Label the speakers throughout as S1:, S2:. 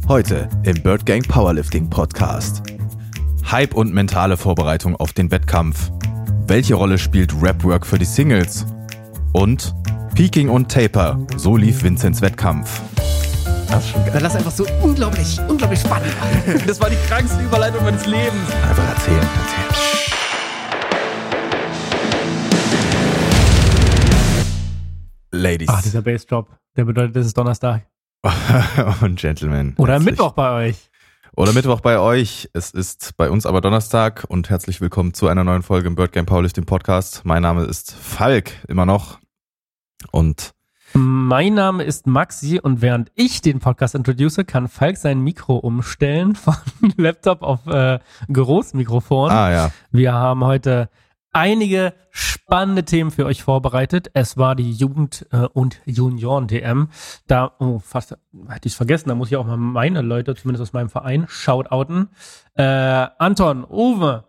S1: Heute im Bird Gang Powerlifting Podcast. Hype und mentale Vorbereitung auf den Wettkampf. Welche Rolle spielt Rapwork für die Singles? Und Peaking und Taper, so lief Vinzents Wettkampf.
S2: Das ist schon geil. Das ist einfach so unglaublich spannend.
S3: Das war die krankste Überleitung meines Lebens.
S1: Einfach erzählen. Ladies
S2: Dieser Bassdrop, der bedeutet, es ist Donnerstag.
S1: und Gentlemen.
S2: Oder
S1: herzlich.
S2: Mittwoch bei euch.
S1: Oder Mittwoch bei euch. Es ist bei uns aber Donnerstag und herzlich willkommen zu einer neuen Folge im Bird Gang Powerlifting Podcast. Mein Name ist Falk, immer noch. Und
S2: Mein Name ist Maxi und während ich den Podcast introduce, kann Falk sein Mikro umstellen von Laptop auf Großmikrofon.
S1: ja.
S2: Wir haben heute einige spannende Themen für euch vorbereitet. Es war die Jugend- und Junioren-DM. Da, fast hätte ich es vergessen, da muss ich auch mal meine Leute, zumindest aus meinem Verein, shoutouten. Anton, Uwe,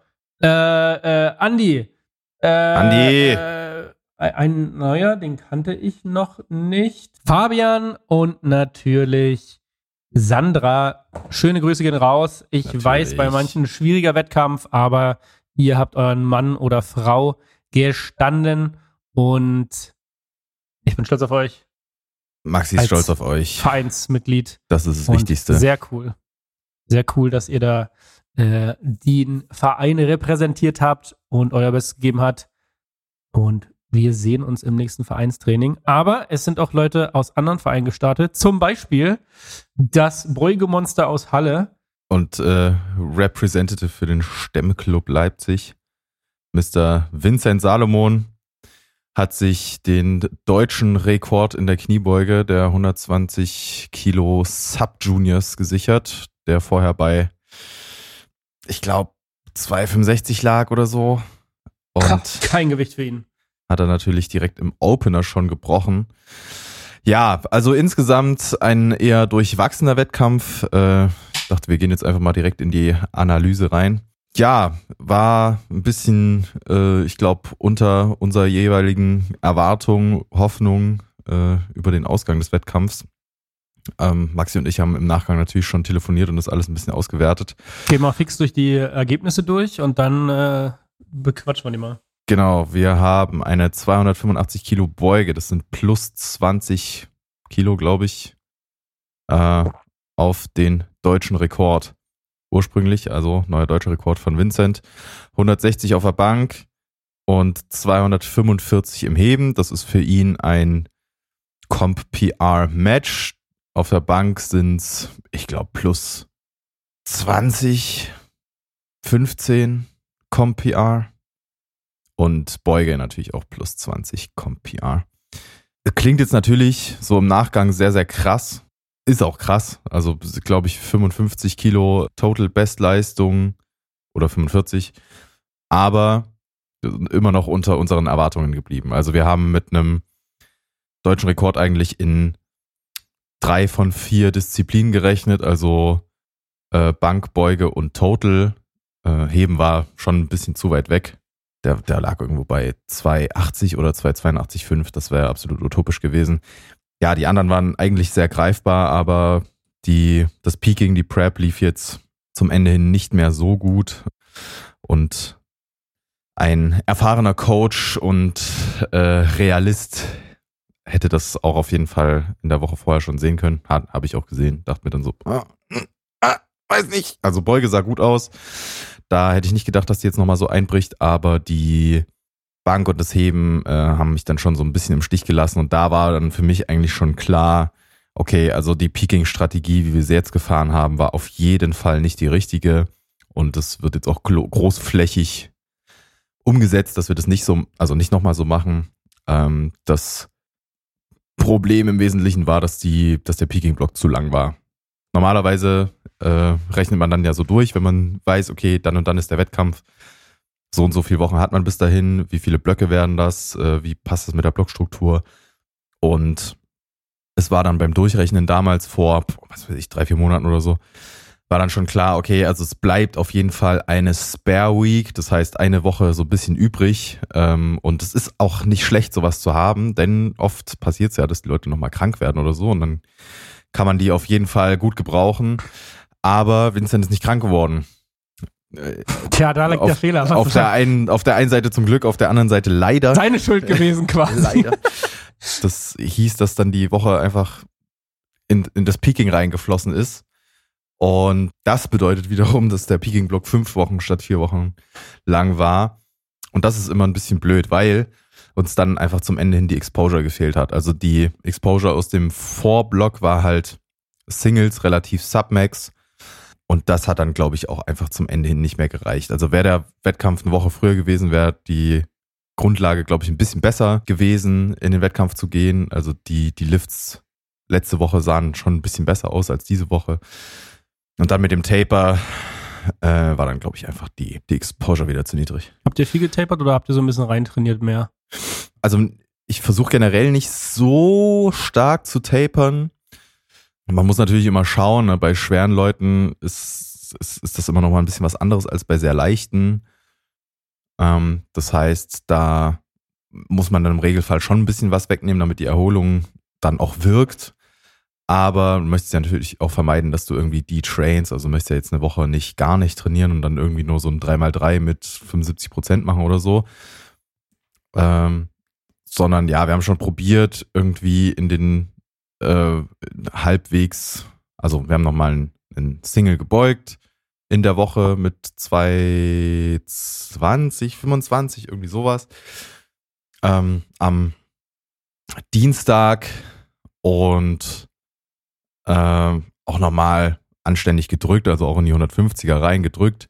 S2: Andi.
S1: Andi.
S2: Ein neuer, den kannte ich noch nicht. Fabian und natürlich Sandra. Schöne Grüße gehen raus. Ich
S1: Natürlich.
S2: weiß, bei manchen schwieriger Wettkampf, aber ihr habt euren Mann oder Frau gestanden und ich bin stolz auf euch.
S1: Maxi ist
S2: Als
S1: stolz auf euch.
S2: Vereinsmitglied.
S1: Das ist das
S2: Und
S1: Wichtigste.
S2: Sehr cool. Sehr cool, dass ihr da den Verein repräsentiert habt und euer Bestes gegeben habt. Und wir sehen uns im nächsten Vereinstraining. Aber es sind auch Leute aus anderen Vereinen gestartet. Zum Beispiel das Beugemonster aus Halle.
S1: Und Representative für den Stemmclub Leipzig, Mr. Vincent Salomon, hat sich den deutschen Rekord in der Kniebeuge der 120 Kilo Sub-Juniors gesichert, der vorher bei, ich glaube, 2,65 lag oder so. Und
S2: Kein Gewicht für ihn.
S1: hat er natürlich direkt im Opener schon gebrochen. Ja, also insgesamt ein eher durchwachsener Wettkampf. Ich dachte, wir gehen jetzt einfach mal direkt in die Analyse rein. Ja, war ein bisschen, ich glaube, unter unserer jeweiligen Erwartung, Hoffnung über den Ausgang des Wettkampfs. Maxi und ich haben im Nachgang natürlich schon telefoniert und das alles ein bisschen ausgewertet.
S2: Gehen wir fix durch die Ergebnisse durch und dann bequatschen wir die mal.
S1: Genau, wir haben eine 285 Kilo Beuge, das sind plus 20 Kilo, glaube ich, auf den deutschen Rekord. Ursprünglich, also neuer deutscher Rekord von Vincent. 160 auf der Bank und 245 im Heben. Das ist für ihn ein Comp-PR-Match. Auf der Bank sind es, ich glaube, plus 20, 15 Comp-PR. Und Beuge natürlich auch plus 20 Comp-PR. Klingt jetzt natürlich so im Nachgang sehr, sehr krass. Ist auch krass. Also, glaube ich, 55 Kilo Total Bestleistung oder 45. Aber immer noch unter unseren Erwartungen geblieben. Also, wir haben mit einem deutschen Rekord eigentlich in 3 von 4 Disziplinen gerechnet. Also, Bank, Beuge und Total. Heben war schon ein bisschen zu weit weg. Der lag irgendwo bei 2,80 oder 2,82,5. Das wäre absolut utopisch gewesen. Ja, die anderen waren eigentlich sehr greifbar, aber das Peaking, die Prep lief jetzt zum Ende hin nicht mehr so gut. Und ein erfahrener Coach und Realist hätte das auch auf jeden Fall in der Woche vorher schon sehen können. Habe ich auch gesehen. Dachte mir dann so, weiß nicht. Also Beuge sah gut aus. Da hätte ich nicht gedacht, dass die jetzt nochmal so einbricht, aber die Bank und das Heben haben mich dann schon so ein bisschen im Stich gelassen und da war dann für mich eigentlich schon klar, okay, also die Peaking-Strategie, wie wir sie jetzt gefahren haben, war auf jeden Fall nicht die richtige und das wird jetzt auch großflächig umgesetzt, dass wir das nicht nochmal so machen. Das Problem im Wesentlichen war, dass der Peaking-Block zu lang war. Normalerweise rechnet man dann ja so durch, wenn man weiß, okay, dann und dann ist der Wettkampf. So und so viele Wochen hat man bis dahin. Wie viele Blöcke werden das? Wie passt das mit der Blockstruktur? Und es war dann beim Durchrechnen damals vor, 3-4 Monaten oder so, war dann schon klar, okay, also es bleibt auf jeden Fall eine Spare Week. Das heißt, eine Woche so ein bisschen übrig. Und es ist auch nicht schlecht, sowas zu haben, denn oft passiert es ja, dass die Leute nochmal krank werden oder so und dann kann man die auf jeden Fall gut gebrauchen. Aber Vincent ist nicht krank geworden.
S2: Tja, da liegt der Fehler.
S1: Auf der einen Seite zum Glück, auf der anderen Seite leider.
S2: Seine Schuld gewesen quasi.
S1: Leider. Das hieß, dass dann die Woche einfach in das Peaking reingeflossen ist. Und das bedeutet wiederum, dass der Peaking-Block 5 Wochen statt 4 Wochen lang war. Und das ist immer ein bisschen blöd, weil uns dann einfach zum Ende hin die Exposure gefehlt hat. Also die Exposure aus dem Vorblock war halt Singles, relativ Submax. Und das hat dann, glaube ich, auch einfach zum Ende hin nicht mehr gereicht. Also wäre der Wettkampf eine Woche früher gewesen, wäre die Grundlage, glaube ich, ein bisschen besser gewesen, in den Wettkampf zu gehen. Also die Lifts letzte Woche sahen schon ein bisschen besser aus als diese Woche. Und dann mit dem Taper war dann, glaube ich, einfach die Exposure wieder zu niedrig.
S2: Habt ihr viel getapert oder habt ihr so ein bisschen reintrainiert mehr?
S1: Also ich versuche generell nicht so stark zu tapern. Man muss natürlich immer schauen, ne? Bei schweren Leuten ist das immer noch mal ein bisschen was anderes als bei sehr leichten. Das heißt, da muss man dann im Regelfall schon ein bisschen was wegnehmen, damit die Erholung dann auch wirkt. Aber du möchtest ja natürlich auch vermeiden, dass du irgendwie detrainst. Also du möchtest ja jetzt eine Woche gar nicht trainieren und dann irgendwie nur so ein 3x3 mit 75% machen oder so. Sondern ja, wir haben schon probiert, irgendwie in den halbwegs, also wir haben nochmal einen Single gebeugt in der Woche mit 220, 25, irgendwie sowas. Am Dienstag und auch nochmal anständig gedrückt, also auch in die 150er rein gedrückt,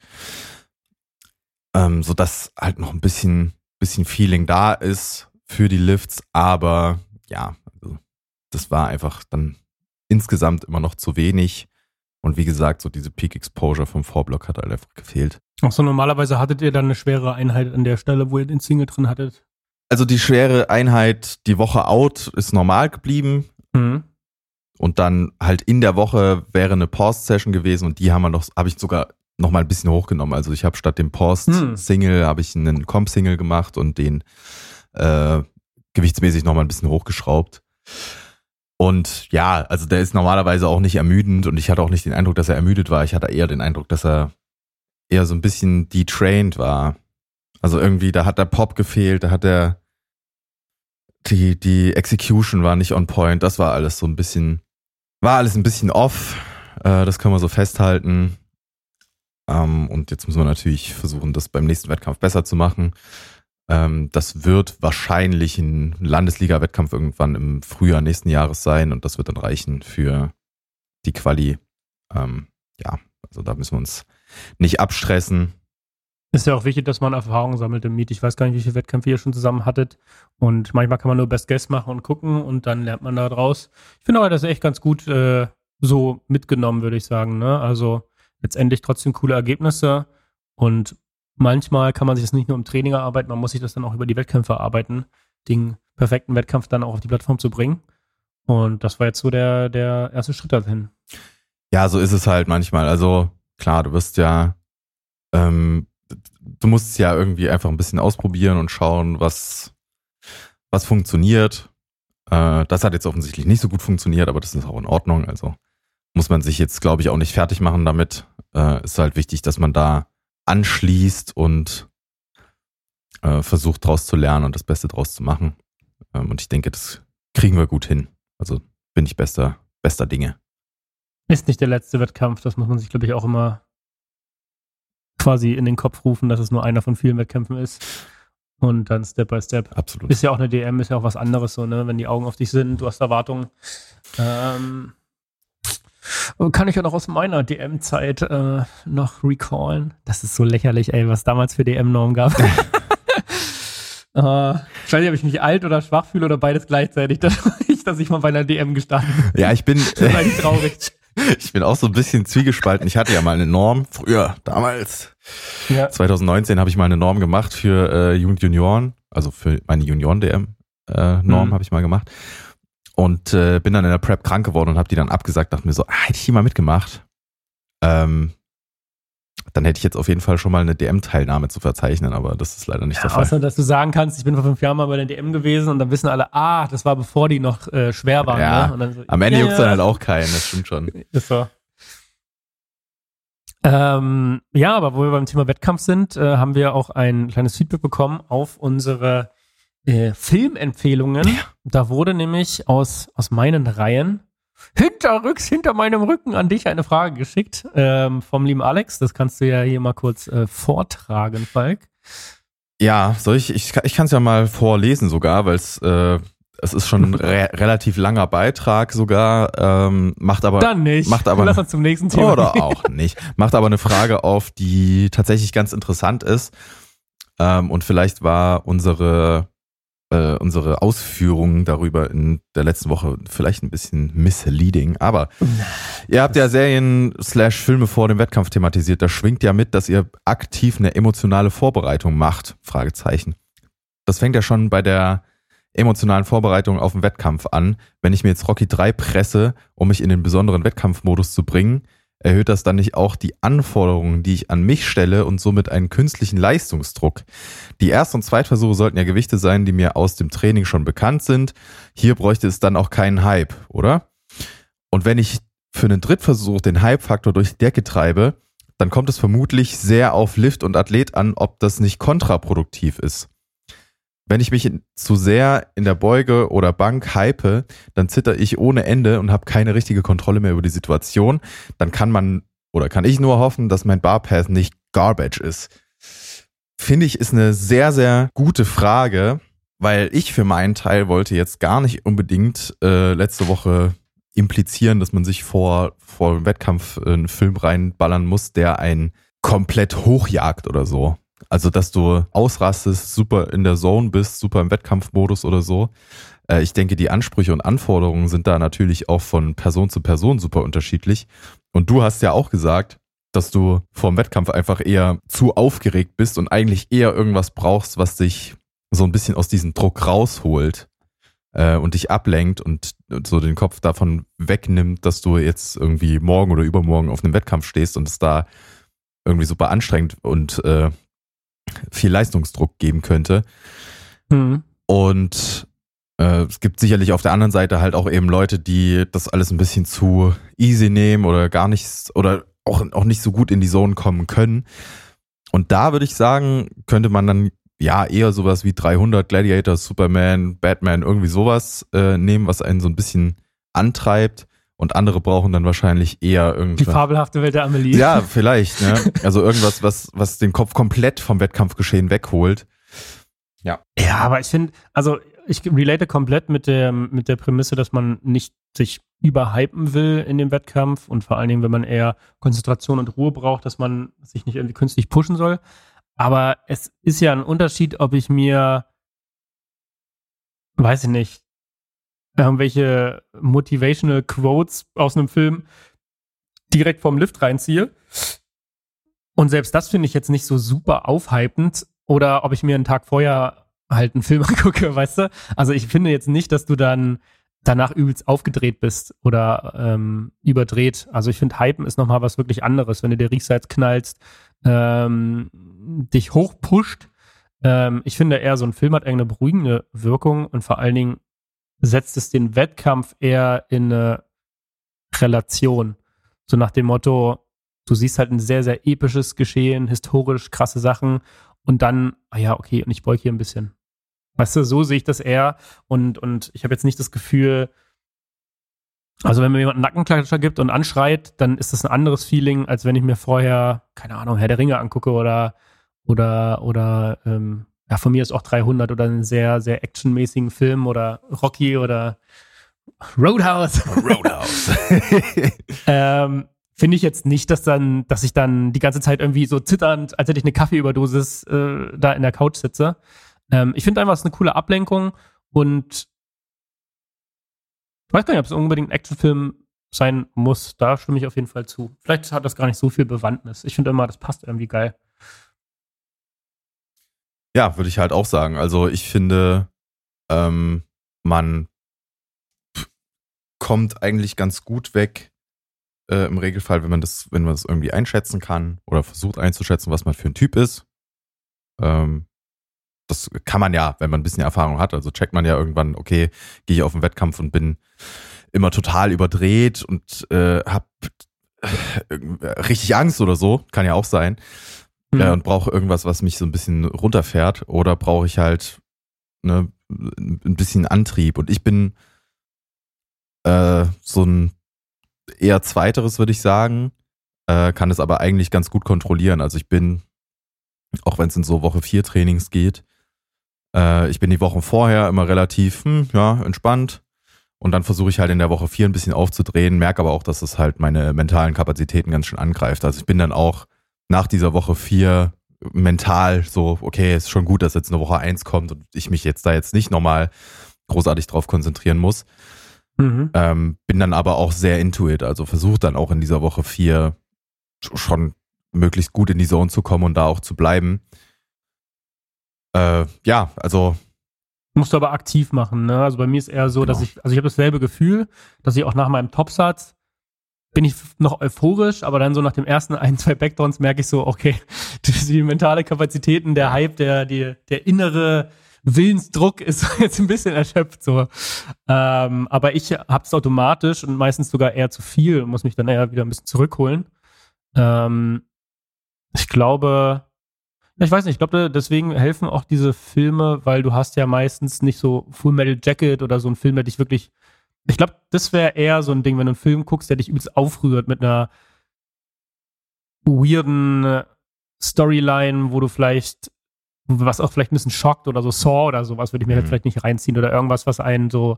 S1: sodass halt noch ein bisschen Feeling da ist für die Lifts, aber ja, also das war einfach dann insgesamt immer noch zu wenig. Und wie gesagt, so diese Peak Exposure vom Vorblock hat halt einfach gefehlt.
S2: Ach so, normalerweise hattet ihr dann eine schwere Einheit an der Stelle, wo ihr den Single drin hattet?
S1: Also die schwere Einheit, die Woche out, ist normal geblieben.
S2: Mhm.
S1: Und dann halt in der Woche wäre eine Pause-Session gewesen und die habe ich sogar noch mal ein bisschen hochgenommen. Also ich habe statt dem Pause-Single habe ich einen Comp-Single gemacht und den gewichtsmäßig noch mal ein bisschen hochgeschraubt. Und ja, also der ist normalerweise auch nicht ermüdend und ich hatte auch nicht den Eindruck, dass er ermüdet war. Ich hatte eher den Eindruck, dass er eher so ein bisschen detrained war. Also irgendwie, da hat der Pop gefehlt, da hat die Execution war nicht on point. Das war alles ein bisschen off. Das können wir so festhalten. Und jetzt müssen wir natürlich versuchen, das beim nächsten Wettkampf besser zu machen. Das wird wahrscheinlich ein Landesliga-Wettkampf irgendwann im Frühjahr nächsten Jahres sein und das wird dann reichen für die Quali. Ja, also da müssen wir uns nicht abstressen.
S2: Ist ja auch wichtig, dass man Erfahrung sammelt im Meet. Ich weiß gar nicht, wie viele Wettkämpfe ihr schon zusammen hattet. Und manchmal kann man nur Best Guess machen und gucken und dann lernt man da draus. Ich finde aber, das ist echt ganz gut so mitgenommen, würde ich sagen. Ne? Also letztendlich trotzdem coole Ergebnisse und manchmal kann man sich das nicht nur im Training erarbeiten, man muss sich das dann auch über die Wettkämpfe erarbeiten, den perfekten Wettkampf dann auch auf die Plattform zu bringen. Und das war jetzt so der erste Schritt dahin.
S1: Ja, so ist es halt manchmal. Also klar, du wirst ja, du musst es ja irgendwie einfach ein bisschen ausprobieren und schauen, was funktioniert. Das hat jetzt offensichtlich nicht so gut funktioniert, aber das ist auch in Ordnung. Also muss man sich jetzt, glaube ich, auch nicht fertig machen damit. Ist halt wichtig, dass man da anschließt und versucht draus zu lernen und das Beste draus zu machen. Und ich denke, das kriegen wir gut hin. Also bin ich bester Dinge.
S2: Ist nicht der letzte Wettkampf, das muss man sich, glaube ich, auch immer quasi in den Kopf rufen, dass es nur einer von vielen Wettkämpfen ist. Und dann Step by Step.
S1: Absolut.
S2: Ist ja auch eine DM, ist ja auch was anderes, so, ne? Wenn die Augen auf dich sind, du hast Erwartungen. Kann ich ja noch aus meiner DM-Zeit noch recallen. Das ist so lächerlich, ey, was damals für DM-Normen gab. Ich weiß nicht, ob ich mich alt oder schwach fühle oder beides gleichzeitig, dass ich mal bei einer DM gestartet bin.
S1: Ja, ich bin
S2: traurig.
S1: Ich bin auch so ein bisschen zwiegespalten. Ich hatte ja mal eine Norm früher, damals. Ja. 2019 habe ich mal eine Norm gemacht für Junioren, also für meine Junioren-DM-Norm habe ich mal gemacht. Und bin dann in der Prep krank geworden und habe die dann abgesagt, dachte mir so, hätte ich hier mal mitgemacht. dann hätte ich jetzt auf jeden Fall schon mal eine DM-Teilnahme zu verzeichnen, aber das ist leider nicht der Fall.
S2: Außer, dass du sagen kannst, ich bin vor 5 Jahren mal bei der DM gewesen und dann wissen alle, das war bevor die noch schwer waren.
S1: Ja,
S2: ne? Und dann so,
S1: am Ende juckt es dann halt auch keinen, das stimmt schon.
S2: Ist so. Aber wo wir beim Thema Wettkampf sind, haben wir auch ein kleines Feedback bekommen auf unsere Filmempfehlungen. Ja. Da wurde nämlich aus meinen Reihen hinterrücks hinter meinem Rücken an dich eine Frage geschickt vom lieben Alex. Das kannst du ja hier mal kurz vortragen, Falk.
S1: Ja, ich kann es ja mal vorlesen sogar, weil es ist schon ein relativ langer Beitrag sogar, macht aber
S2: lass uns zum nächsten Thema
S1: oder auch nicht. Macht aber eine Frage auf, die tatsächlich ganz interessant ist. Und vielleicht war unsere Ausführungen darüber in der letzten Woche vielleicht ein bisschen misleading, aber ihr habt ja Serien/Filme vor dem Wettkampf thematisiert. Da schwingt ja mit, dass ihr aktiv eine emotionale Vorbereitung macht, Fragezeichen. Das fängt ja schon bei der emotionalen Vorbereitung auf den Wettkampf an. Wenn ich mir jetzt Rocky 3 presse, um mich in den besonderen Wettkampfmodus zu bringen, erhöht das dann nicht auch die Anforderungen, die ich an mich stelle und somit einen künstlichen Leistungsdruck? Die Erst- und Zweitversuche sollten ja Gewichte sein, die mir aus dem Training schon bekannt sind. Hier bräuchte es dann auch keinen Hype, oder? Und wenn ich für einen Drittversuch den Hype-Faktor durch die Decke treibe, dann kommt es vermutlich sehr auf Lift und Athlet an, ob das nicht kontraproduktiv ist. Wenn ich mich zu sehr in der Beuge oder Bank hype, dann zitter ich ohne Ende und habe keine richtige Kontrolle mehr über die Situation. Dann kann ich nur hoffen, dass mein Barpath nicht Garbage ist. Finde ich, ist eine sehr, sehr gute Frage, weil ich für meinen Teil wollte jetzt gar nicht unbedingt letzte Woche implizieren, dass man sich vor dem Wettkampf einen Film reinballern muss, der einen komplett hochjagt oder so. Also, dass du ausrastest, super in der Zone bist, super im Wettkampfmodus oder so. Ich denke, die Ansprüche und Anforderungen sind da natürlich auch von Person zu Person super unterschiedlich. Und du hast ja auch gesagt, dass du vor dem Wettkampf einfach eher zu aufgeregt bist und eigentlich eher irgendwas brauchst, was dich so ein bisschen aus diesem Druck rausholt und dich ablenkt und so den Kopf davon wegnimmt, dass du jetzt irgendwie morgen oder übermorgen auf einem Wettkampf stehst und es da irgendwie super anstrengend und viel Leistungsdruck geben könnte. Und es gibt sicherlich auf der anderen Seite halt auch eben Leute, die das alles ein bisschen zu easy nehmen oder gar nichts oder auch nicht so gut in die Zone kommen können. Und da würde ich sagen, könnte man dann ja eher sowas wie 300, Gladiator, Superman, Batman, irgendwie sowas nehmen, was einen so ein bisschen antreibt. Und andere brauchen dann wahrscheinlich eher irgendwas.
S2: Die fabelhafte Welt der Amelie.
S1: Ja, vielleicht, ne? Also irgendwas, was den Kopf komplett vom Wettkampfgeschehen wegholt. Ja.
S2: Ja, aber ich finde, also ich relate komplett mit der Prämisse, dass man nicht sich überhypen will in dem Wettkampf und vor allen Dingen, wenn man eher Konzentration und Ruhe braucht, dass man sich nicht irgendwie künstlich pushen soll. Aber es ist ja ein Unterschied, ob ich mir, weiß ich nicht, irgendwelche Motivational Quotes aus einem Film direkt vom Lift reinziehe. Und selbst das finde ich jetzt nicht so super aufhypend. Oder ob ich mir einen Tag vorher halt einen Film angucke, weißt du? Also ich finde jetzt nicht, dass du dann danach übelst aufgedreht bist oder überdreht. Also ich finde, Hypen ist nochmal was wirklich anderes. Wenn du dir Riechsalz knallst, dich hochpusht. Ich finde eher, so ein Film hat eine beruhigende Wirkung und vor allen Dingen setzt es den Wettkampf eher in eine Relation. So nach dem Motto, du siehst halt ein sehr, sehr episches Geschehen, historisch krasse Sachen und dann, okay, und ich beug hier ein bisschen. Weißt du, so sehe ich das eher und ich habe jetzt nicht das Gefühl, also wenn mir jemand einen Nackenklatscher gibt und anschreit, dann ist das ein anderes Feeling, als wenn ich mir vorher, keine Ahnung, Herr der Ringe angucke oder von mir ist auch 300 oder einen sehr, sehr actionmäßigen Film oder Rocky oder Roadhouse. Finde ich jetzt nicht, dass ich dann die ganze Zeit irgendwie so zitternd, als hätte ich eine Kaffeeüberdosis da in der Couch sitze. Ich finde einfach, es ist eine coole Ablenkung und ich weiß gar nicht, ob es unbedingt ein Actionfilm sein muss. Da stimme ich auf jeden Fall zu. Vielleicht hat das gar nicht so viel Bewandtnis. Ich finde immer, das passt irgendwie geil.
S1: Ja, würde ich halt auch sagen. Also ich finde, man kommt eigentlich ganz gut weg im Regelfall, wenn man das irgendwie einschätzen kann oder versucht einzuschätzen, was man für ein Typ ist. Das kann man ja, wenn man ein bisschen Erfahrung hat. Also checkt man ja irgendwann, okay, gehe ich auf den Wettkampf und bin immer total überdreht und hab richtig Angst oder so, kann ja auch sein. Und brauche irgendwas, was mich so ein bisschen runterfährt, oder brauche ich halt ein bisschen Antrieb. Und ich bin so ein eher Zweiteres, würde ich sagen, kann es aber eigentlich ganz gut kontrollieren. Also ich bin, auch wenn es in so Woche 4 Trainings geht, ich bin die Wochen vorher immer relativ entspannt, und dann versuche ich halt in der Woche 4 ein bisschen aufzudrehen, merke aber auch, dass es halt meine mentalen Kapazitäten ganz schön angreift. Also ich bin dann auch nach dieser Woche 4 mental so, okay, ist schon gut, dass jetzt eine Woche 1 kommt und ich mich jetzt nicht nochmal großartig drauf konzentrieren muss. Bin dann aber auch sehr into it, also versuche dann auch in dieser Woche 4 schon möglichst gut in die Zone zu kommen und da auch zu bleiben. Also
S2: musst du aber aktiv machen, ne? Also bei mir ist eher so, dass ich habe dasselbe Gefühl, dass ich auch nach meinem Topsatz bin ich noch euphorisch, aber dann so nach dem ersten 1-2 Backdowns merke ich so, okay, die mentale Kapazitäten, der Hype, der innere Willensdruck ist jetzt ein bisschen erschöpft so. Aber ich hab's automatisch und meistens sogar eher zu viel und muss mich dann eher wieder ein bisschen zurückholen. Ich glaube, deswegen helfen auch diese Filme, weil du hast ja meistens nicht so Full Metal Jacket oder so einen Film, der dich wirklich, ich glaube, das wäre eher so ein Ding, wenn du einen Film guckst, der dich übelst aufrührt mit einer weirden Storyline, wo du was auch vielleicht ein bisschen schockt oder so, Saw oder sowas würde ich mir jetzt vielleicht nicht reinziehen, oder irgendwas, was einen so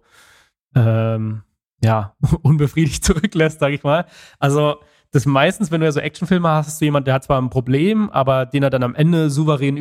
S2: unbefriedigt zurücklässt, sag ich mal. Also das meistens, wenn du ja so Actionfilme hast, hast du jemand, der hat zwar ein Problem, aber den er dann am Ende souverän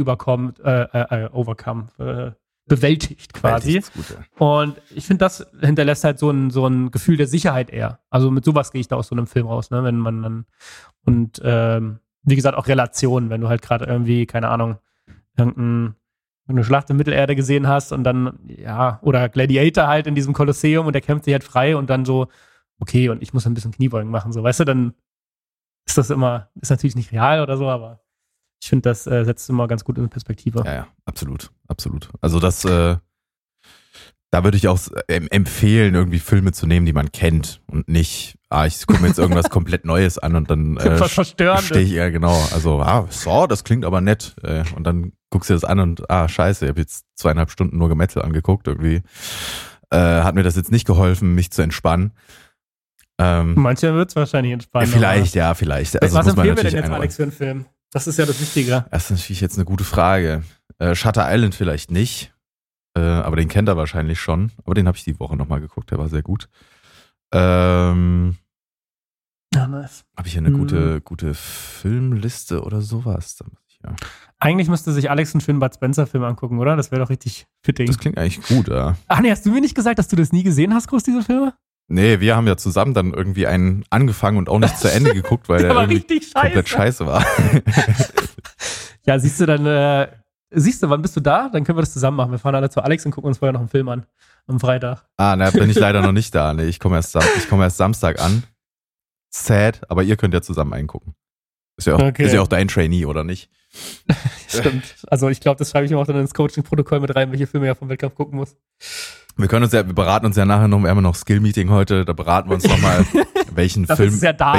S2: bewältigt quasi. Gut, ja. Und ich finde, das hinterlässt halt so ein Gefühl der Sicherheit eher. Also mit sowas gehe ich da aus so einem Film raus, ne? Wenn man dann, und wie gesagt, auch Relationen, wenn du halt gerade irgendwie, keine Ahnung, irgendeine Schlacht in Mittelerde gesehen hast und dann, oder Gladiator halt in diesem Kolosseum und der kämpft sich halt frei und dann so, okay, und ich muss ein bisschen Kniebeugen machen, so, weißt du, dann ist natürlich nicht real oder so, aber ich finde, das setzt immer ganz gut in Perspektive.
S1: Ja, absolut. Also das, da würde ich auch empfehlen, irgendwie Filme zu nehmen, die man kennt und nicht, ich gucke mir jetzt irgendwas komplett Neues an und dann stehe ich, genau, also, Saw, das klingt aber nett, und dann guckst du das an und, scheiße, ich habe jetzt 2,5 Stunden nur Gemetzel angeguckt, irgendwie hat mir das jetzt nicht geholfen, mich zu entspannen.
S2: Manche wird es wahrscheinlich entspannen.
S1: Vielleicht. Also
S2: was empfehlen wir denn jetzt, Alex, für einen Film? Das ist ja das Wichtige.
S1: Das ist natürlich jetzt eine gute Frage. Shutter Island vielleicht nicht, aber den kennt er wahrscheinlich schon. Aber den habe ich die Woche nochmal geguckt, der war sehr gut.
S2: Nice.
S1: Habe ich hier eine gute Filmliste oder sowas?
S2: Eigentlich müsste sich Alex einen schönen Bud Spencer-Film angucken, oder? Das wäre doch richtig fitting.
S1: Das klingt eigentlich gut, ja.
S2: Ach nee, hast du mir nicht gesagt, dass du das nie gesehen hast, groß, diese Filme?
S1: Nee, wir haben ja zusammen dann irgendwie einen angefangen und auch nicht zu Ende geguckt, weil der irgendwie komplett scheiße war.
S2: Ja, siehst du, wann bist du da? Dann können wir das zusammen machen. Wir fahren alle zu Alex und gucken uns vorher noch einen Film an. Am Freitag.
S1: Bin ich leider noch nicht da. Nee, ich komme erst Samstag an. Sad, aber ihr könnt ja zusammen eingucken. Ist ja auch dein Trainee, oder nicht?
S2: Stimmt. Also ich glaube, das schreibe ich mir auch dann ins Coaching-Protokoll mit rein, welche Filme er vom Wettkampf gucken muss.
S1: Wir beraten uns ja nachher noch, wir haben ja noch Skill-Meeting heute, da beraten wir uns nochmal, welchen Film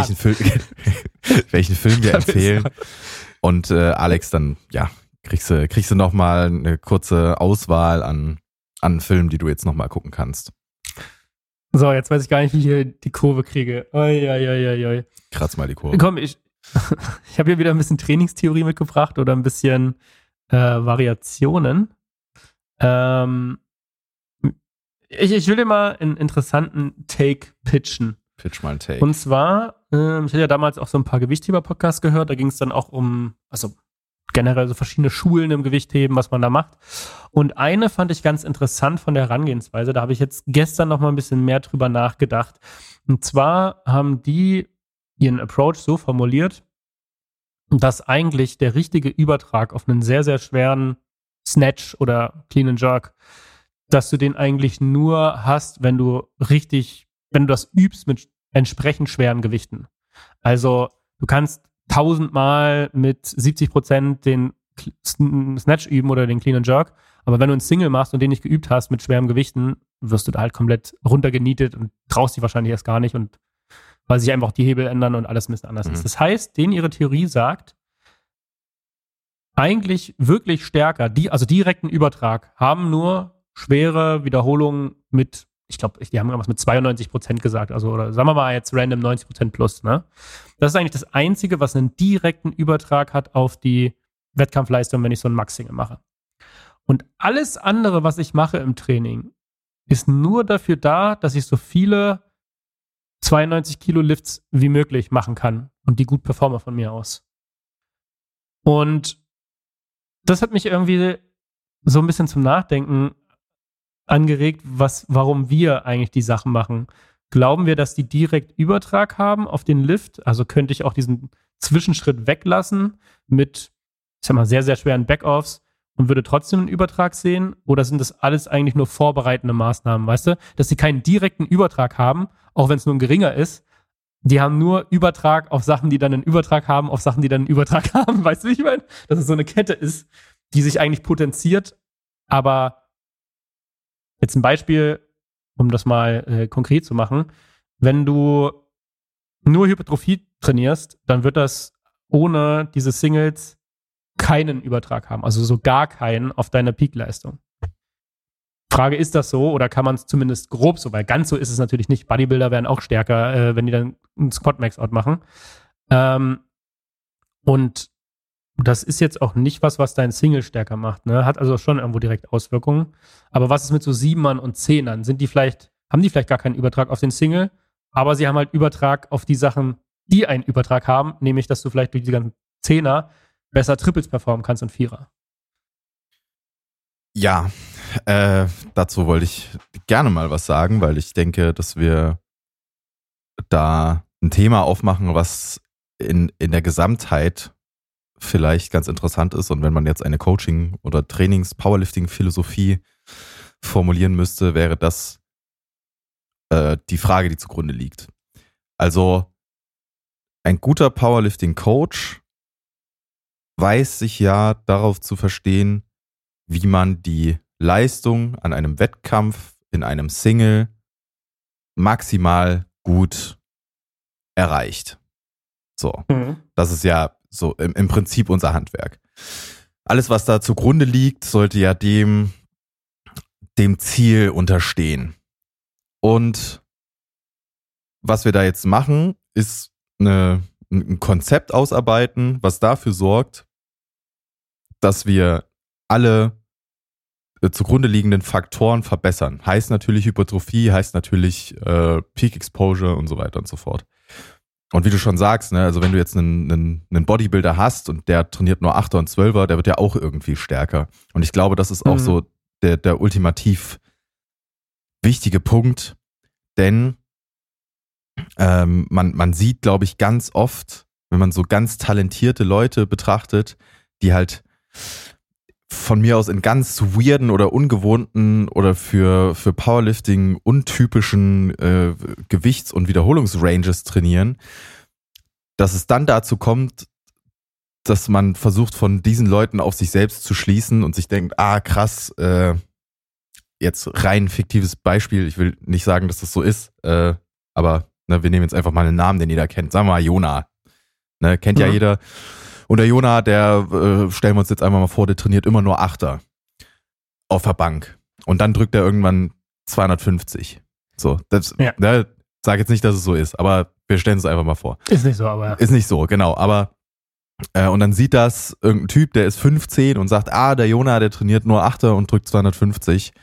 S1: wir empfehlen. Und Alex, dann, kriegst du nochmal eine kurze Auswahl an Filmen, die du jetzt nochmal gucken kannst.
S2: So, jetzt weiß ich gar nicht, wie ich hier die Kurve kriege. Oi.
S1: Kratz mal die Kurve.
S2: Komm, ich habe hier wieder ein bisschen Trainingstheorie mitgebracht oder ein bisschen Variationen. Ich will dir mal einen interessanten Take pitchen.
S1: Pitch mal einen Take.
S2: Und zwar, ich hatte ja damals auch so ein paar Gewichtheber-Podcasts gehört, da ging es dann auch um, also generell so verschiedene Schulen im Gewichtheben, was man da macht. Und eine fand ich ganz interessant von der Herangehensweise, da habe ich jetzt gestern noch mal ein bisschen mehr drüber nachgedacht. Und zwar haben die ihren Approach so formuliert, dass eigentlich der richtige Übertrag auf einen sehr, sehr schweren Snatch oder Clean and Jerk, dass du den eigentlich nur hast, wenn du das übst mit entsprechend schweren Gewichten. Also du kannst 1000-mal mit 70% den Snatch üben oder den Clean and Jerk, aber wenn du einen Single machst und den nicht geübt hast mit schweren Gewichten, wirst du da halt komplett runtergenietet und traust dich wahrscheinlich erst gar nicht, und weil sich einfach auch die Hebel ändern und alles ein bisschen anders ist. Das heißt, ihre Theorie sagt, eigentlich wirklich stärker, also direkten Übertrag, haben nur schwere Wiederholungen mit, ich glaube, die haben irgendwas mit 92% gesagt, also, oder sagen wir mal jetzt random 90% plus, ne? Das ist eigentlich das Einzige, was einen direkten Übertrag hat auf die Wettkampfleistung, wenn ich so ein Max-Single mache. Und alles andere, was ich mache im Training, ist nur dafür da, dass ich so viele 92 Kilo Lifts wie möglich machen kann und die gut performe von mir aus. Und das hat mich irgendwie so ein bisschen zum Nachdenken angeregt, warum wir eigentlich die Sachen machen. Glauben wir, dass die direkt Übertrag haben auf den Lift? Also könnte ich auch diesen Zwischenschritt weglassen mit, ich sag mal, sehr, sehr schweren Backoffs und würde trotzdem einen Übertrag sehen? Oder sind das alles eigentlich nur vorbereitende Maßnahmen, weißt du? Dass sie keinen direkten Übertrag haben, auch wenn es nur ein geringer ist. Die haben nur Übertrag auf Sachen, die dann einen Übertrag haben, auf Sachen, die dann einen Übertrag haben. Weißt du, wie ich meine? Dass es so eine Kette ist, die sich eigentlich potenziert. Aber jetzt ein Beispiel, um das mal konkret zu machen. Wenn du nur Hypertrophie trainierst, dann wird das ohne diese Singles keinen Übertrag haben. Also so gar keinen auf deine Peakleistung. Frage, ist das so, oder kann man es zumindest grob so, weil ganz so ist es natürlich nicht. Bodybuilder werden auch stärker, wenn die dann einen Squat-Max-Out machen. Und das ist jetzt auch nicht was dein Single stärker macht, ne? Hat also schon irgendwo direkt Auswirkungen. Aber was ist mit so 7ern und 10ern? Haben die vielleicht gar keinen Übertrag auf den Single, aber sie haben halt Übertrag auf die Sachen, die einen Übertrag haben, nämlich, dass du vielleicht durch die ganzen 10er besser Triples performen kannst und 4er.
S1: Ja, dazu wollte ich gerne mal was sagen, weil ich denke, dass wir da ein Thema aufmachen, was in der Gesamtheit vielleicht ganz interessant ist. Und wenn man jetzt eine Coaching- oder Trainings-Powerlifting-Philosophie formulieren müsste, wäre das die Frage, die zugrunde liegt. Also ein guter Powerlifting-Coach weiß sich ja darauf zu verstehen, wie man die Leistung an einem Wettkampf in einem Single maximal gut erreicht. So, das ist ja so im Prinzip unser Handwerk. Alles, was da zugrunde liegt, sollte ja dem Ziel unterstehen. Und was wir da jetzt machen, ist ein Konzept ausarbeiten, was dafür sorgt, dass wir alle zugrunde liegenden Faktoren verbessern. Heißt natürlich Hypertrophie, heißt natürlich Peak Exposure und so weiter und so fort. Und wie du schon sagst, ne, also wenn du jetzt einen Bodybuilder hast und der trainiert nur 8er und 12er, der wird ja auch irgendwie stärker. Und ich glaube, das ist auch so der ultimativ wichtige Punkt, denn man sieht, glaube ich, ganz oft, wenn man so ganz talentierte Leute betrachtet, die halt von mir aus in ganz weirden oder ungewohnten oder für Powerlifting untypischen Gewichts- und Wiederholungsranges trainieren, dass es dann dazu kommt, dass man versucht, von diesen Leuten auf sich selbst zu schließen und sich denkt, krass, jetzt rein fiktives Beispiel, ich will nicht sagen, dass das so ist, aber ne, wir nehmen jetzt einfach mal einen Namen, den jeder kennt. Sagen wir mal Jona. Ne, kennt ja jeder. Und der Jona, der stellen wir uns jetzt einfach mal vor, der trainiert immer nur 8er auf der Bank. Und dann drückt er irgendwann 250. So, das, ne, sag jetzt nicht, dass es so ist, aber wir stellen es einfach mal vor.
S2: Ist nicht so, aber.
S1: Ist nicht so, genau. Aber und dann sieht das irgendein Typ, der ist 15 und sagt, der Jona, der trainiert nur 8er und drückt 250.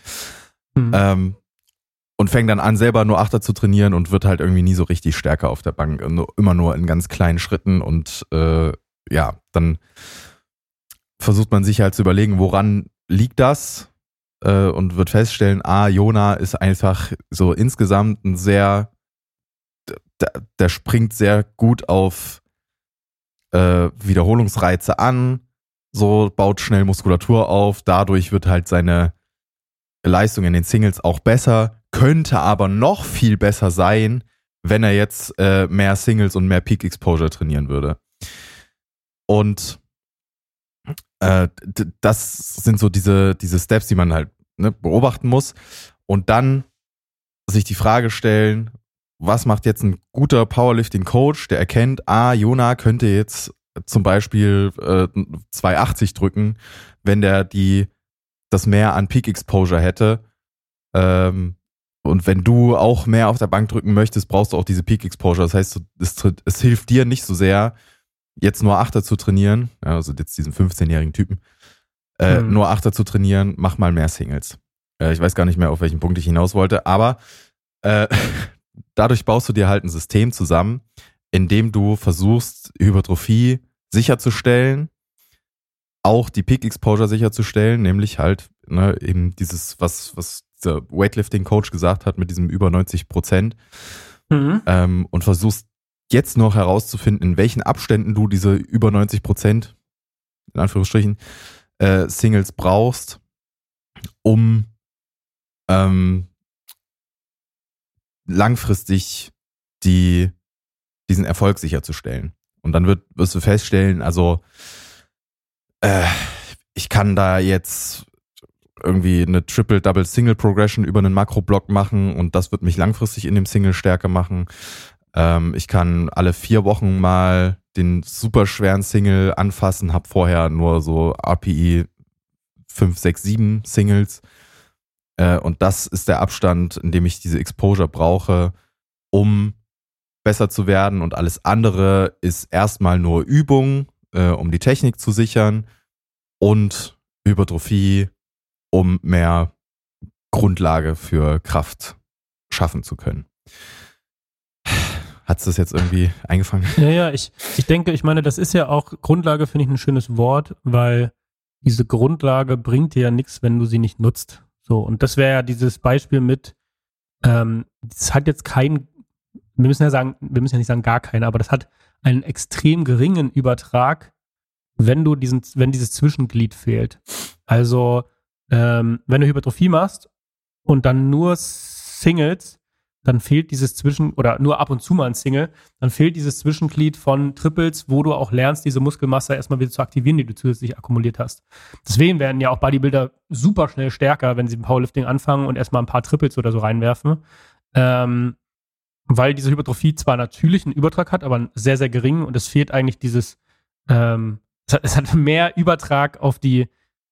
S1: Und fängt dann an, selber nur 8er zu trainieren und wird halt irgendwie nie so richtig stärker auf der Bank. Immer nur in ganz kleinen Schritten und dann versucht man sich halt zu überlegen, woran liegt das? Und wird feststellen, Jona ist einfach so insgesamt ein sehr, der springt sehr gut auf Wiederholungsreize an, so baut schnell Muskulatur auf, dadurch wird halt seine Leistung in den Singles auch besser, könnte aber noch viel besser sein, wenn er jetzt mehr Singles und mehr Peak Exposure trainieren würde. Und das sind so diese Steps, die man halt beobachten muss und dann sich die Frage stellen, was macht jetzt ein guter Powerlifting-Coach, der erkennt, Jona könnte jetzt zum Beispiel 280 drücken, wenn der das mehr an Peak Exposure hätte. Und wenn du auch mehr auf der Bank drücken möchtest, brauchst du auch diese Peak Exposure. Das heißt, es hilft dir nicht so sehr, jetzt nur Achter zu trainieren, also jetzt diesen 15-jährigen Typen, nur Achter zu trainieren, mach mal mehr Singles. Ich weiß gar nicht mehr, auf welchen Punkt ich hinaus wollte, aber dadurch baust du dir halt ein System zusammen, in dem du versuchst, Hypertrophie sicherzustellen, auch die Peak Exposure sicherzustellen, nämlich halt eben dieses, was der Weightlifting-Coach gesagt hat, mit diesem über 90%, und versuchst jetzt noch herauszufinden, in welchen Abständen du diese über 90%, in Anführungsstrichen, Singles brauchst, um langfristig diesen Erfolg sicherzustellen. Und dann wirst du feststellen, also ich kann da jetzt irgendwie eine Triple-Double-Single-Progression über einen Makroblock machen und das wird mich langfristig in dem Single stärker machen. Ich kann alle 4 Wochen mal den super schweren Single anfassen, habe vorher nur so RPI 5, 6, 7 Singles. Und das ist der Abstand, in dem ich diese Exposure brauche, um besser zu werden. Und alles andere ist erstmal nur Übung, um die Technik zu sichern und Hypertrophie, um mehr Grundlage für Kraft schaffen zu können. Hat's das jetzt irgendwie eingefangen?
S2: Ja, ich denke, ich meine, das ist ja auch, Grundlage finde ich ein schönes Wort, weil diese Grundlage bringt dir ja nichts, wenn du sie nicht nutzt. So, und das wäre ja dieses Beispiel mit, das hat jetzt wir müssen ja nicht sagen gar keinen, aber das hat einen extrem geringen Übertrag, wenn dieses Zwischenglied fehlt. Also, wenn du Hypertrophie machst und dann nur Singles, dann fehlt dieses oder nur ab und zu mal ein Single, dann fehlt dieses Zwischenglied von Triples, wo du auch lernst, diese Muskelmasse erstmal wieder zu aktivieren, die du zusätzlich akkumuliert hast. Deswegen werden ja auch Bodybuilder super schnell stärker, wenn sie im Powerlifting anfangen und erstmal ein paar Triples oder so reinwerfen. Weil diese Hypertrophie zwar natürlich einen Übertrag hat, aber sehr, sehr gering und es fehlt eigentlich es hat mehr Übertrag auf die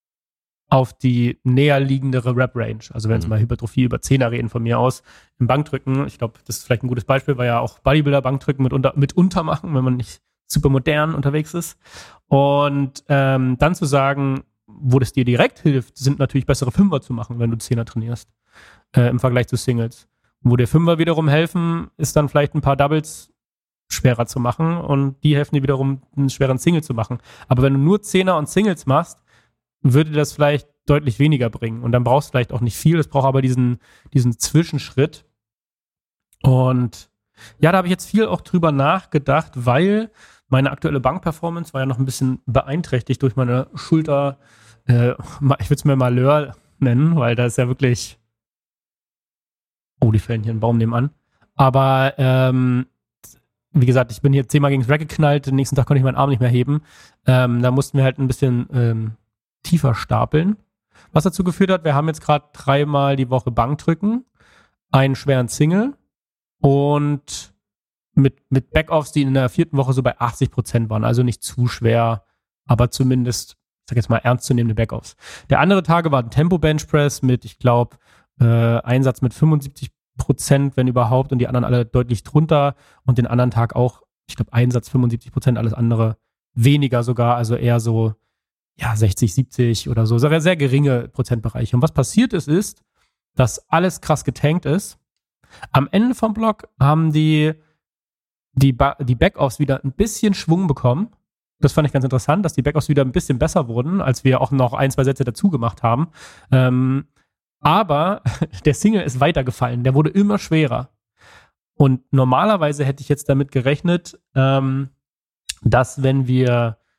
S2: näher liegendere Rep-Range. Also wenn wir mal Hypertrophie über 10er reden von mir aus, im Bankdrücken, ich glaube, das ist vielleicht ein gutes Beispiel, weil ja auch Bodybuilder Bankdrücken mitunter machen, wenn man nicht super modern unterwegs ist. Und dann zu sagen, wo das dir direkt hilft, sind natürlich bessere Fünfer zu machen, wenn du 10er trainierst, im Vergleich zu Singles. Und wo dir Fünfer wiederum helfen, ist dann vielleicht ein paar Doubles schwerer zu machen und die helfen dir wiederum, einen schweren Single zu machen. Aber wenn du nur 10er und Singles machst, würde das vielleicht deutlich weniger bringen. Und dann brauchst du vielleicht auch nicht viel. Es braucht aber diesen Zwischenschritt. Und ja, da habe ich jetzt viel auch drüber nachgedacht, weil meine aktuelle Bankperformance war ja noch ein bisschen beeinträchtigt durch meine Schulter. Ich würde es mir Malheur nennen, weil da ist ja wirklich... Oh, die fällen hier einen Baum nebenan. Aber wie gesagt, ich bin hier 10-mal gegen das Rack geknallt. Den nächsten Tag konnte ich meinen Arm nicht mehr heben. Da mussten wir halt ein bisschen tiefer stapeln. Was dazu geführt hat, wir haben jetzt gerade 3-mal die Woche Bankdrücken, einen schweren Single und mit Backoffs, die in der 4. Woche so bei 80% waren. Also nicht zu schwer, aber zumindest, ich sag jetzt mal, ernstzunehmende Backoffs. Der andere Tage war ein Tempo-Benchpress mit, ich glaube, Einsatz mit 75%, wenn überhaupt, und die anderen alle deutlich drunter. Und den anderen Tag auch, ich glaube, Einsatz 75%, alles andere weniger sogar, also eher so, ja, 60, 70 oder so, sehr, sehr geringe Prozentbereiche. Und was passiert ist, dass alles krass getankt ist. Am Ende vom Block haben die Backoffs wieder ein bisschen Schwung bekommen. Das fand ich ganz interessant, dass die Backoffs wieder ein bisschen besser wurden, als wir auch noch 1, 2 Sätze dazu gemacht haben. Aber der Single ist weitergefallen, der wurde immer schwerer. Und normalerweise hätte ich jetzt damit gerechnet, dass wenn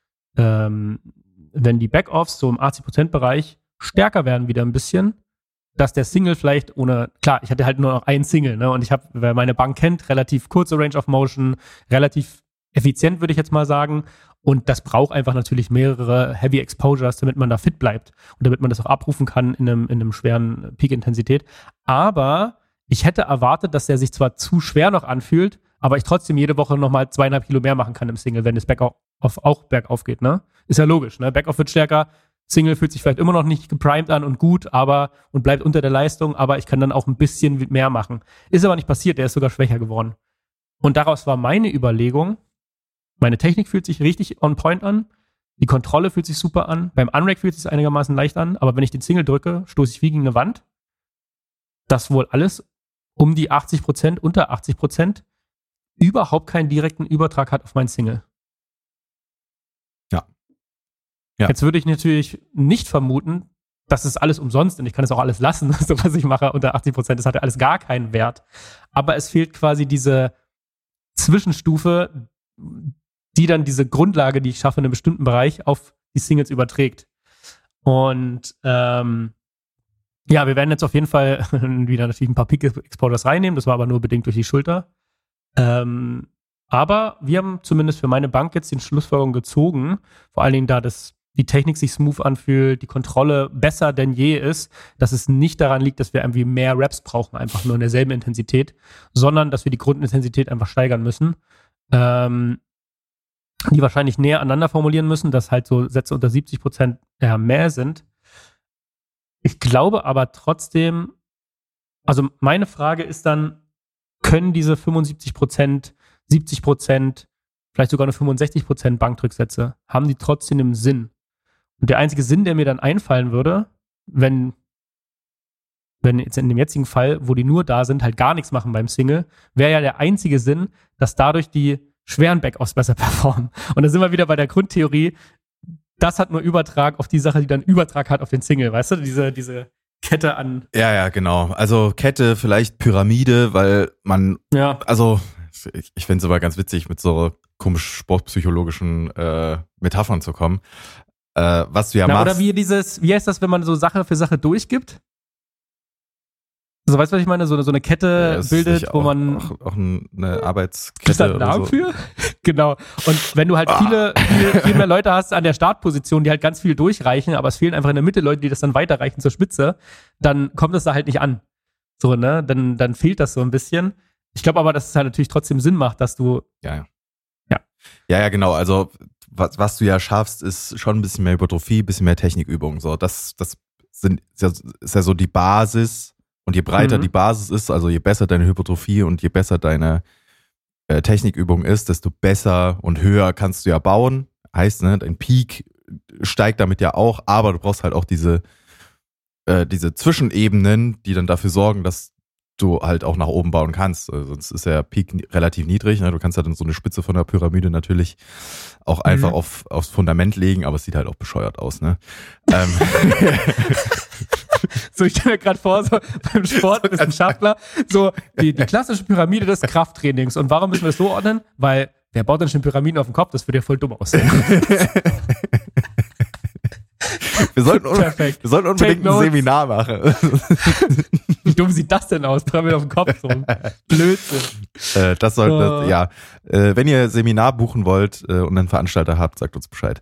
S2: die Backoffs so im 80%-Bereich stärker werden wieder ein bisschen, dass der Single vielleicht klar, ich hatte halt nur noch einen Single, ne? Und ich habe, wer meine Bank kennt, relativ kurze Range of Motion, relativ effizient, würde ich jetzt mal sagen. Und das braucht einfach natürlich mehrere Heavy Exposures, damit man da fit bleibt und damit man das auch abrufen kann in einem schweren Peak-Intensität. Aber ich hätte erwartet, dass der sich zwar zu schwer noch anfühlt, aber ich trotzdem jede Woche nochmal 2,5 Kilo mehr machen kann im Single, wenn es auch bergauf geht, ne? Ist ja logisch, ne? Backoff wird stärker, Single fühlt sich vielleicht immer noch nicht geprimed an und gut, und bleibt unter der Leistung, aber ich kann dann auch ein bisschen mehr machen. Ist aber nicht passiert, der ist sogar schwächer geworden. Und daraus war meine Überlegung, meine Technik fühlt sich richtig on point an, die Kontrolle fühlt sich super an, beim Unrack fühlt sich einigermaßen leicht an, aber wenn ich den Single drücke, stoße ich wie gegen eine Wand. Das wohl alles um die 80%, unter 80%, überhaupt keinen direkten Übertrag hat auf meinen Single.
S1: Ja.
S2: Jetzt würde ich natürlich nicht vermuten, das ist alles umsonst und ich kann es auch alles lassen, so was ich mache unter 80%, das hat ja alles gar keinen Wert. Aber es fehlt quasi diese Zwischenstufe, die dann diese Grundlage, die ich schaffe in einem bestimmten Bereich, auf die Singles überträgt. Und ja, wir werden jetzt auf jeden Fall wieder natürlich ein paar Peak-Exposures reinnehmen, das war aber nur bedingt durch die Schulter. Aber wir haben zumindest für meine Bank jetzt den Schlussfolgerung gezogen, vor allen Dingen da die Technik sich smooth anfühlt, die Kontrolle besser denn je ist, dass es nicht daran liegt, dass wir irgendwie mehr Reps brauchen, einfach nur in derselben Intensität, sondern dass wir die Grundintensität einfach steigern müssen. Die wahrscheinlich näher aneinander formulieren müssen, dass halt so Sätze unter 70% mehr sind. Ich glaube aber trotzdem, also meine Frage ist dann, können diese 75%, 70%, vielleicht sogar nur 65% Bankdrücksätze, haben die trotzdem einen Sinn? Und der einzige Sinn, der mir dann einfallen würde, wenn jetzt in dem jetzigen Fall, wo die nur da sind, halt gar nichts machen beim Single, wäre ja der einzige Sinn, dass dadurch die schweren Backoffs besser performen. Und da sind wir wieder bei der Grundtheorie, das hat nur Übertrag auf die Sache, die dann Übertrag hat auf den Single, weißt du? Diese Kette an...
S1: Ja, genau. Also Kette, vielleicht Pyramide, weil man...
S2: Ja.
S1: Also ich finde es aber ganz witzig, mit so komisch sportpsychologischen Metaphern zu kommen. Was du ja machst...
S2: Oder wie heißt das, wenn man so Sache für Sache durchgibt? Also, weißt du, was ich meine? So eine Kette bildet, wo man...
S1: Auch eine Arbeitskette.
S2: Gibt es da einen Namen für? Genau. Und wenn du halt viel mehr Leute hast an der Startposition, die halt ganz viel durchreichen, aber es fehlen einfach in der Mitte Leute, die das dann weiterreichen zur Spitze, dann kommt das da halt nicht an. So, ne? Dann fehlt das so ein bisschen. Ich glaube aber, dass es halt natürlich trotzdem Sinn macht, dass du...
S1: Ja, genau. Also, was du ja schaffst, ist schon ein bisschen mehr Hypertrophie, ein bisschen mehr Technikübung. So, das ist ja so die Basis. Und je breiter die Basis ist, also je besser deine Hypertrophie und je besser deine Technikübung ist, desto besser und höher kannst du ja bauen. Heißt, ne, dein Peak steigt damit ja auch, aber du brauchst halt auch diese Zwischenebenen, die dann dafür sorgen, dass du halt auch nach oben bauen kannst. Also sonst ist der Peak relativ niedrig. Ne? Du kannst halt dann so eine Spitze von der Pyramide natürlich auch einfach aufs Fundament legen, aber es sieht halt auch bescheuert aus. Ne?
S2: So, ich stelle mir gerade vor, so beim Sportwissenschaftler, so die klassische Pyramide des Krafttrainings. Und warum müssen wir das so ordnen? Weil, wer baut denn schon Pyramiden auf den Kopf? Das würde ja voll dumm aussehen.
S1: Wir sollten unbedingt ein Seminar machen.
S2: Wie dumm sieht das denn aus? Pyramide auf den Kopf. So. Blödsinn.
S1: Wenn ihr Seminar buchen wollt und einen Veranstalter habt, sagt uns Bescheid.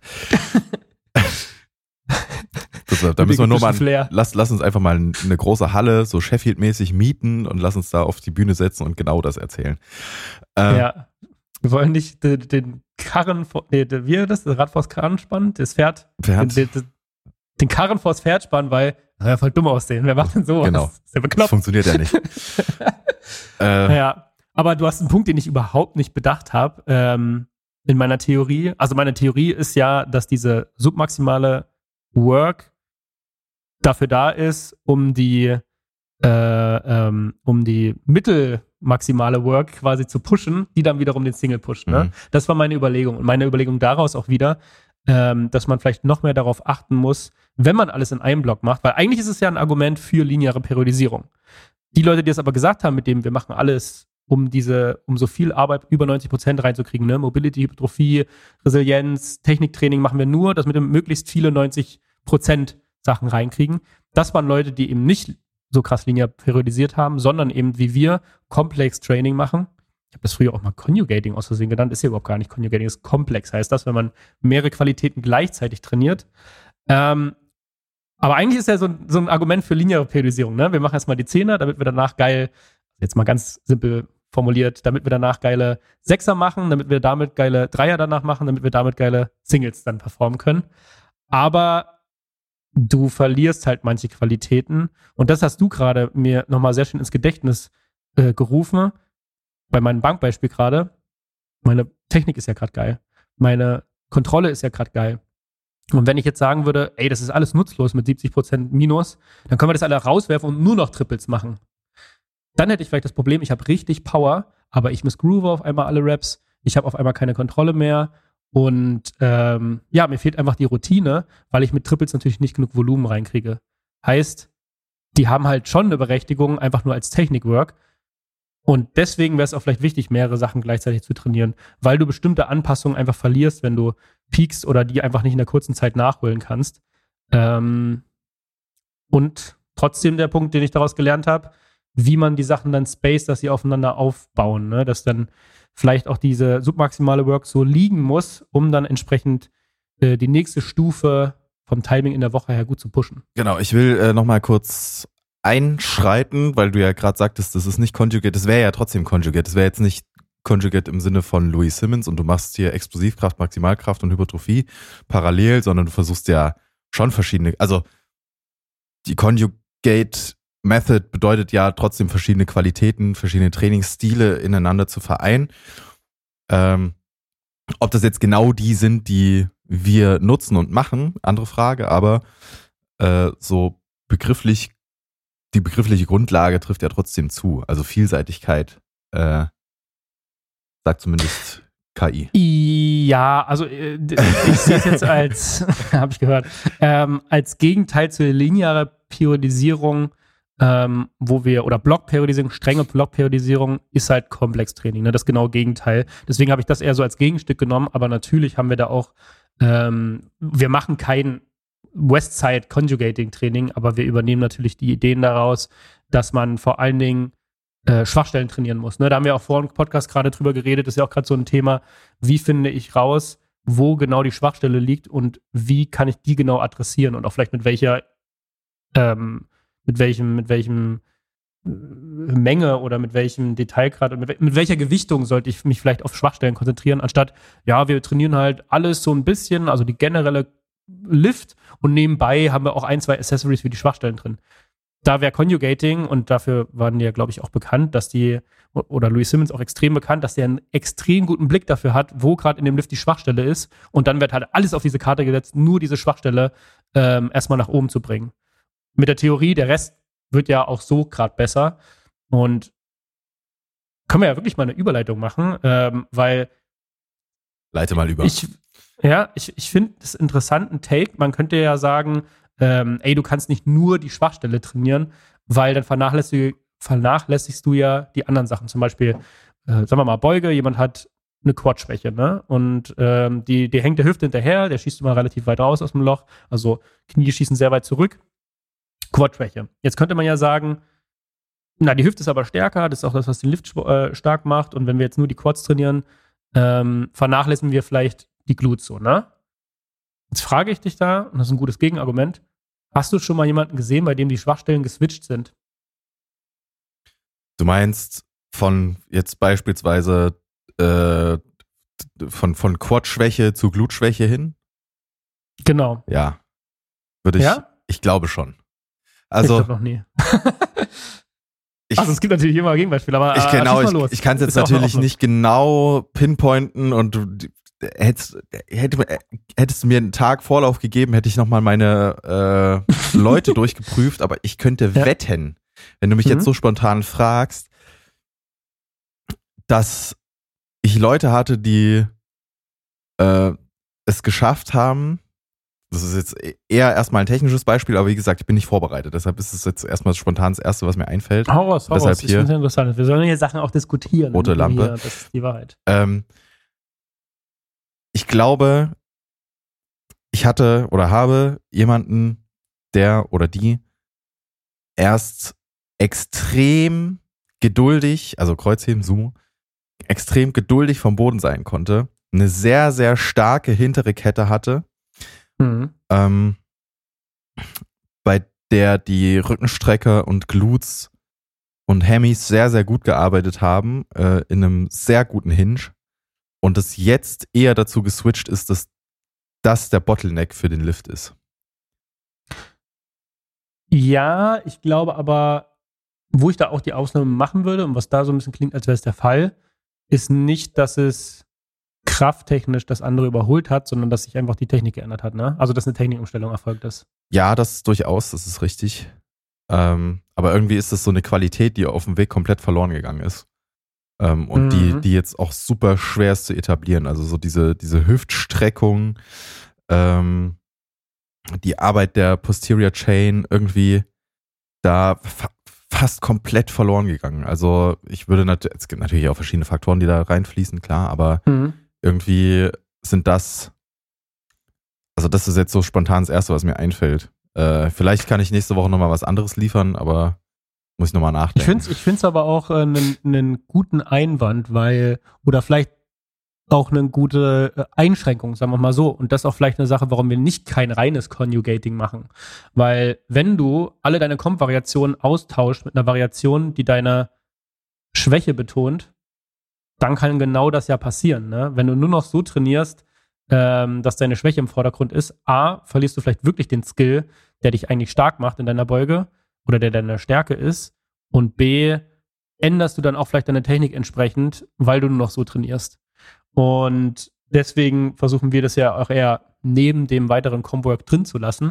S1: Da müssen wir nur mal, lass uns einfach mal eine große Halle, so Sheffield-mäßig mieten und lass uns da auf die Bühne setzen und genau das erzählen.
S2: Ja, wir wollen nicht den Karren, das Rad vors Karren spannen, das Pferd. Den Karren vors Pferd spannen, weil das ja voll dumm aussehen. Wer macht denn sowas?
S1: Genau.
S2: Das ist ja bekloppt.
S1: Das funktioniert ja nicht.
S2: Ja, aber du hast einen Punkt, den ich überhaupt nicht bedacht habe in meiner Theorie. Also meine Theorie ist ja, dass diese submaximale Work dafür da ist, um die mittelmaximale Work quasi zu pushen, die dann wiederum den Single pusht. Ne? Das war meine Überlegung. Und meine Überlegung daraus auch wieder, dass man vielleicht noch mehr darauf achten muss, wenn man alles in einem Block macht, weil eigentlich ist es ja ein Argument für lineare Periodisierung. Die Leute, die es aber gesagt haben, mit dem wir machen alles, um so viel Arbeit über 90% reinzukriegen, ne? Mobility, Hypertrophie, Resilienz, Techniktraining machen wir nur, dass wir möglichst viele 90% Sachen reinkriegen. Das waren Leute, die eben nicht so krass linear periodisiert haben, sondern eben wie wir Complex Training machen. Ich habe das früher auch mal Conjugating aus Versehen genannt, ist ja überhaupt gar nicht Conjugating, ist komplex, heißt das, wenn man mehrere Qualitäten gleichzeitig trainiert. Aber eigentlich ist ja so ein Argument für lineare Periodisierung, ne? Wir machen erstmal die Zehner, damit wir danach geil, jetzt mal ganz simpel formuliert, damit wir danach geile Sechser machen, damit wir damit geile Dreier danach machen, damit wir damit geile Singles dann performen können. Aber du verlierst halt manche Qualitäten und das hast du gerade mir nochmal sehr schön ins Gedächtnis gerufen, bei meinem Bankbeispiel gerade. Meine Technik ist ja gerade geil. Meine Kontrolle ist ja gerade geil. Und wenn ich jetzt sagen würde, ey, das ist alles nutzlos mit 70% Minus, dann können wir das alle rauswerfen und nur noch Triples machen. Dann hätte ich vielleicht das Problem, ich habe richtig Power, aber ich missgroove auf einmal alle Reps, ich habe auf einmal keine Kontrolle mehr und mir fehlt einfach die Routine, weil ich mit Triples natürlich nicht genug Volumen reinkriege. Heißt, die haben halt schon eine Berechtigung, einfach nur als Technikwork. Und deswegen wäre es auch vielleicht wichtig, mehrere Sachen gleichzeitig zu trainieren, weil du bestimmte Anpassungen einfach verlierst, wenn du peakst oder die einfach nicht in der kurzen Zeit nachholen kannst. Und trotzdem der Punkt, den ich daraus gelernt habe, wie man die Sachen dann spaced, dass sie aufeinander aufbauen, ne? Dass dann vielleicht auch diese submaximale Work so liegen muss, um dann entsprechend die nächste Stufe vom Timing in der Woche her gut zu pushen.
S1: Genau, ich will nochmal kurz einschreiten, weil du ja gerade sagtest, das ist nicht Conjugate, das wäre ja trotzdem Conjugate, das wäre jetzt nicht Conjugate im Sinne von Louis Simmons und du machst hier Explosivkraft, Maximalkraft und Hypertrophie parallel, sondern du versuchst ja schon verschiedene, also die Conjugate Method bedeutet ja trotzdem verschiedene Qualitäten, verschiedene Trainingsstile ineinander zu vereinen. Ob das jetzt genau die sind, die wir nutzen und machen, andere Frage, aber so begrifflich die begriffliche Grundlage trifft ja trotzdem zu. Also Vielseitigkeit, sagt zumindest KI.
S2: Ja, also ich sehe es jetzt als, habe ich gehört, als Gegenteil zur linearen Periodisierung, oder Blockperiodisierung, strenge Blockperiodisierung ist halt Komplextraining, ne? Das genaue Gegenteil. Deswegen habe ich das eher so als Gegenstück genommen, aber natürlich haben wir da auch, wir machen kein Westside Conjugating Training, aber wir übernehmen natürlich die Ideen daraus, dass man vor allen Dingen Schwachstellen trainieren muss. Ne? Da haben wir auch vor dem Podcast gerade drüber geredet, das ist ja auch gerade so ein Thema, wie finde ich raus, wo genau die Schwachstelle liegt und wie kann ich die genau adressieren und auch vielleicht mit welcher Menge oder mit welchem Detailgrad und mit welcher Gewichtung sollte ich mich vielleicht auf Schwachstellen konzentrieren, anstatt, ja, wir trainieren halt alles so ein bisschen, also die generelle Lift und nebenbei haben wir auch 1, 2 Accessories für die Schwachstellen drin. Da wäre Conjugating, und dafür waren die ja, glaube ich, auch bekannt, dass die, oder Louis Simmons auch extrem bekannt, dass der einen extrem guten Blick dafür hat, wo gerade in dem Lift die Schwachstelle ist und dann wird halt alles auf diese Karte gesetzt, nur diese Schwachstelle erstmal nach oben zu bringen. Mit der Theorie, der Rest wird ja auch so gerade besser und können wir ja wirklich mal eine Überleitung machen, weil
S1: Leite mal über.
S2: Ich finde das interessant, ein Take. Man könnte ja sagen, du kannst nicht nur die Schwachstelle trainieren, weil dann vernachlässigst du ja die anderen Sachen. Zum Beispiel, sagen wir mal, Beuge, jemand hat eine Quad-Schwäche, ne? Und die hängt der Hüfte hinterher, der schießt immer relativ weit raus aus dem Loch. Also Knie schießen sehr weit zurück. Quad-Schwäche. Jetzt könnte man ja sagen, na, die Hüfte ist aber stärker, das ist auch das, was den Lift stark macht. Und wenn wir jetzt nur die Quads trainieren, vernachlässigen wir vielleicht die Glutes so, ne? Jetzt frage ich dich da, und das ist ein gutes Gegenargument, hast du schon mal jemanden gesehen, bei dem die Schwachstellen geswitcht sind?
S1: Du meinst von jetzt beispielsweise von Quad-Schwäche zu Glutschwäche hin?
S2: Genau.
S1: Ja. Ich glaube schon.
S2: Ich
S1: Also
S2: glaube noch nie. Also es gibt natürlich immer Gegenbeispiele, aber
S1: ich kann es jetzt natürlich nicht genau pinpointen und hättest du mir einen Tag Vorlauf gegeben, hätte ich nochmal meine Leute durchgeprüft, aber ich könnte wetten, wenn du mich jetzt so spontan fragst, dass ich Leute hatte, die es geschafft haben. Das ist jetzt eher erstmal ein technisches Beispiel, aber wie gesagt, ich bin nicht vorbereitet. Deshalb ist es jetzt erstmal spontan das Erste, was mir einfällt.
S2: Hau raus.
S1: Ich
S2: finde es interessant. Wir sollen hier Sachen auch diskutieren.
S1: Rote Lampe.
S2: Das ist die Wahrheit.
S1: Ich glaube, ich hatte oder habe jemanden, der oder die erst extrem geduldig, also Kreuzheben, Sumo, extrem geduldig vom Boden sein konnte, eine sehr, sehr starke hintere Kette hatte, bei der die Rückenstrecker und Glutes und Hammies sehr, sehr gut gearbeitet haben, in einem sehr guten Hinge, und es jetzt eher dazu geswitcht ist, dass das der Bottleneck für den Lift ist.
S2: Ja, ich glaube aber, wo ich da auch die Ausnahme machen würde und was da so ein bisschen klingt, als wäre es der Fall, ist nicht, dass es krafttechnisch das andere überholt hat, sondern dass sich einfach die Technik geändert hat, ne? Also, dass eine Technikumstellung erfolgt ist.
S1: Ja, das durchaus, das ist richtig. Aber irgendwie ist das so eine Qualität, die auf dem Weg komplett verloren gegangen ist. Und die jetzt auch super schwer ist zu etablieren. Also so diese Hüftstreckung, die Arbeit der Posterior Chain irgendwie da fast komplett verloren gegangen. Also ich würde es gibt natürlich auch verschiedene Faktoren, die da reinfließen, klar, aber irgendwie sind das ist jetzt so spontan das Erste, was mir einfällt. Vielleicht kann ich nächste Woche nochmal was anderes liefern, aber muss ich nochmal nachdenken.
S2: Ich finde es aber auch einen guten Einwand, oder vielleicht auch eine gute Einschränkung, sagen wir mal so. Und das ist auch vielleicht eine Sache, warum wir nicht kein reines Conjugating machen. Weil wenn du alle deine Comp-Variationen austauscht mit einer Variation, die deine Schwäche betont, dann kann genau das ja passieren, ne? Wenn du nur noch so trainierst, dass deine Schwäche im Vordergrund ist, A, verlierst du vielleicht wirklich den Skill, der dich eigentlich stark macht in deiner Beuge oder der deine Stärke ist, und B, änderst du dann auch vielleicht deine Technik entsprechend, weil du nur noch so trainierst. Und deswegen versuchen wir das ja auch eher neben dem weiteren Comwork drin zu lassen.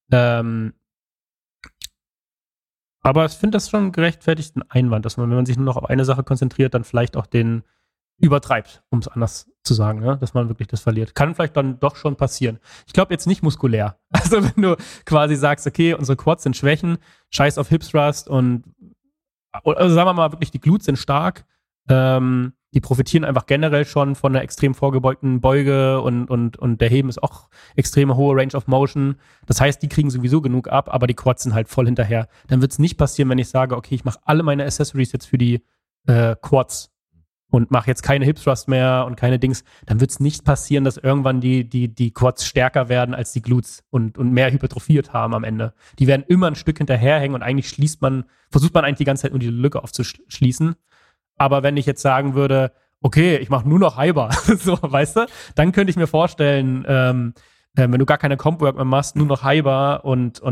S2: Aber ich finde das schon einen gerechtfertigten Einwand, dass man, wenn man sich nur noch auf eine Sache konzentriert, dann vielleicht auch den übertreibt, um es anders zu sagen, ne? Dass man wirklich das verliert. Kann vielleicht dann doch schon passieren. Ich glaube jetzt nicht muskulär. Also wenn du quasi sagst, okay, unsere Quads sind Schwächen, scheiß auf Hip Thrust und also sagen wir mal wirklich, die Glutes sind stark, die profitieren einfach generell schon von einer extrem vorgebeugten Beuge und der Heben ist auch extrem hohe Range of Motion. Das heißt, die kriegen sowieso genug ab, aber die Quads sind halt voll hinterher. Dann wird es nicht passieren, wenn ich sage, okay, ich mache alle meine Accessories jetzt für die Quads und mache jetzt keine Hip Thrust mehr und keine Dings. Dann wird es nicht passieren, dass irgendwann die Quads stärker werden als die Glutes und mehr hypertrophiert haben am Ende. Die werden immer ein Stück hinterherhängen und eigentlich versucht man eigentlich die ganze Zeit nur diese Lücke aufzuschließen. Aber wenn ich jetzt sagen würde, okay, ich mache nur noch High-Bar, so, weißt du, dann könnte ich mir vorstellen, wenn du gar keine Comp-Work mehr machst, nur noch High-Bar und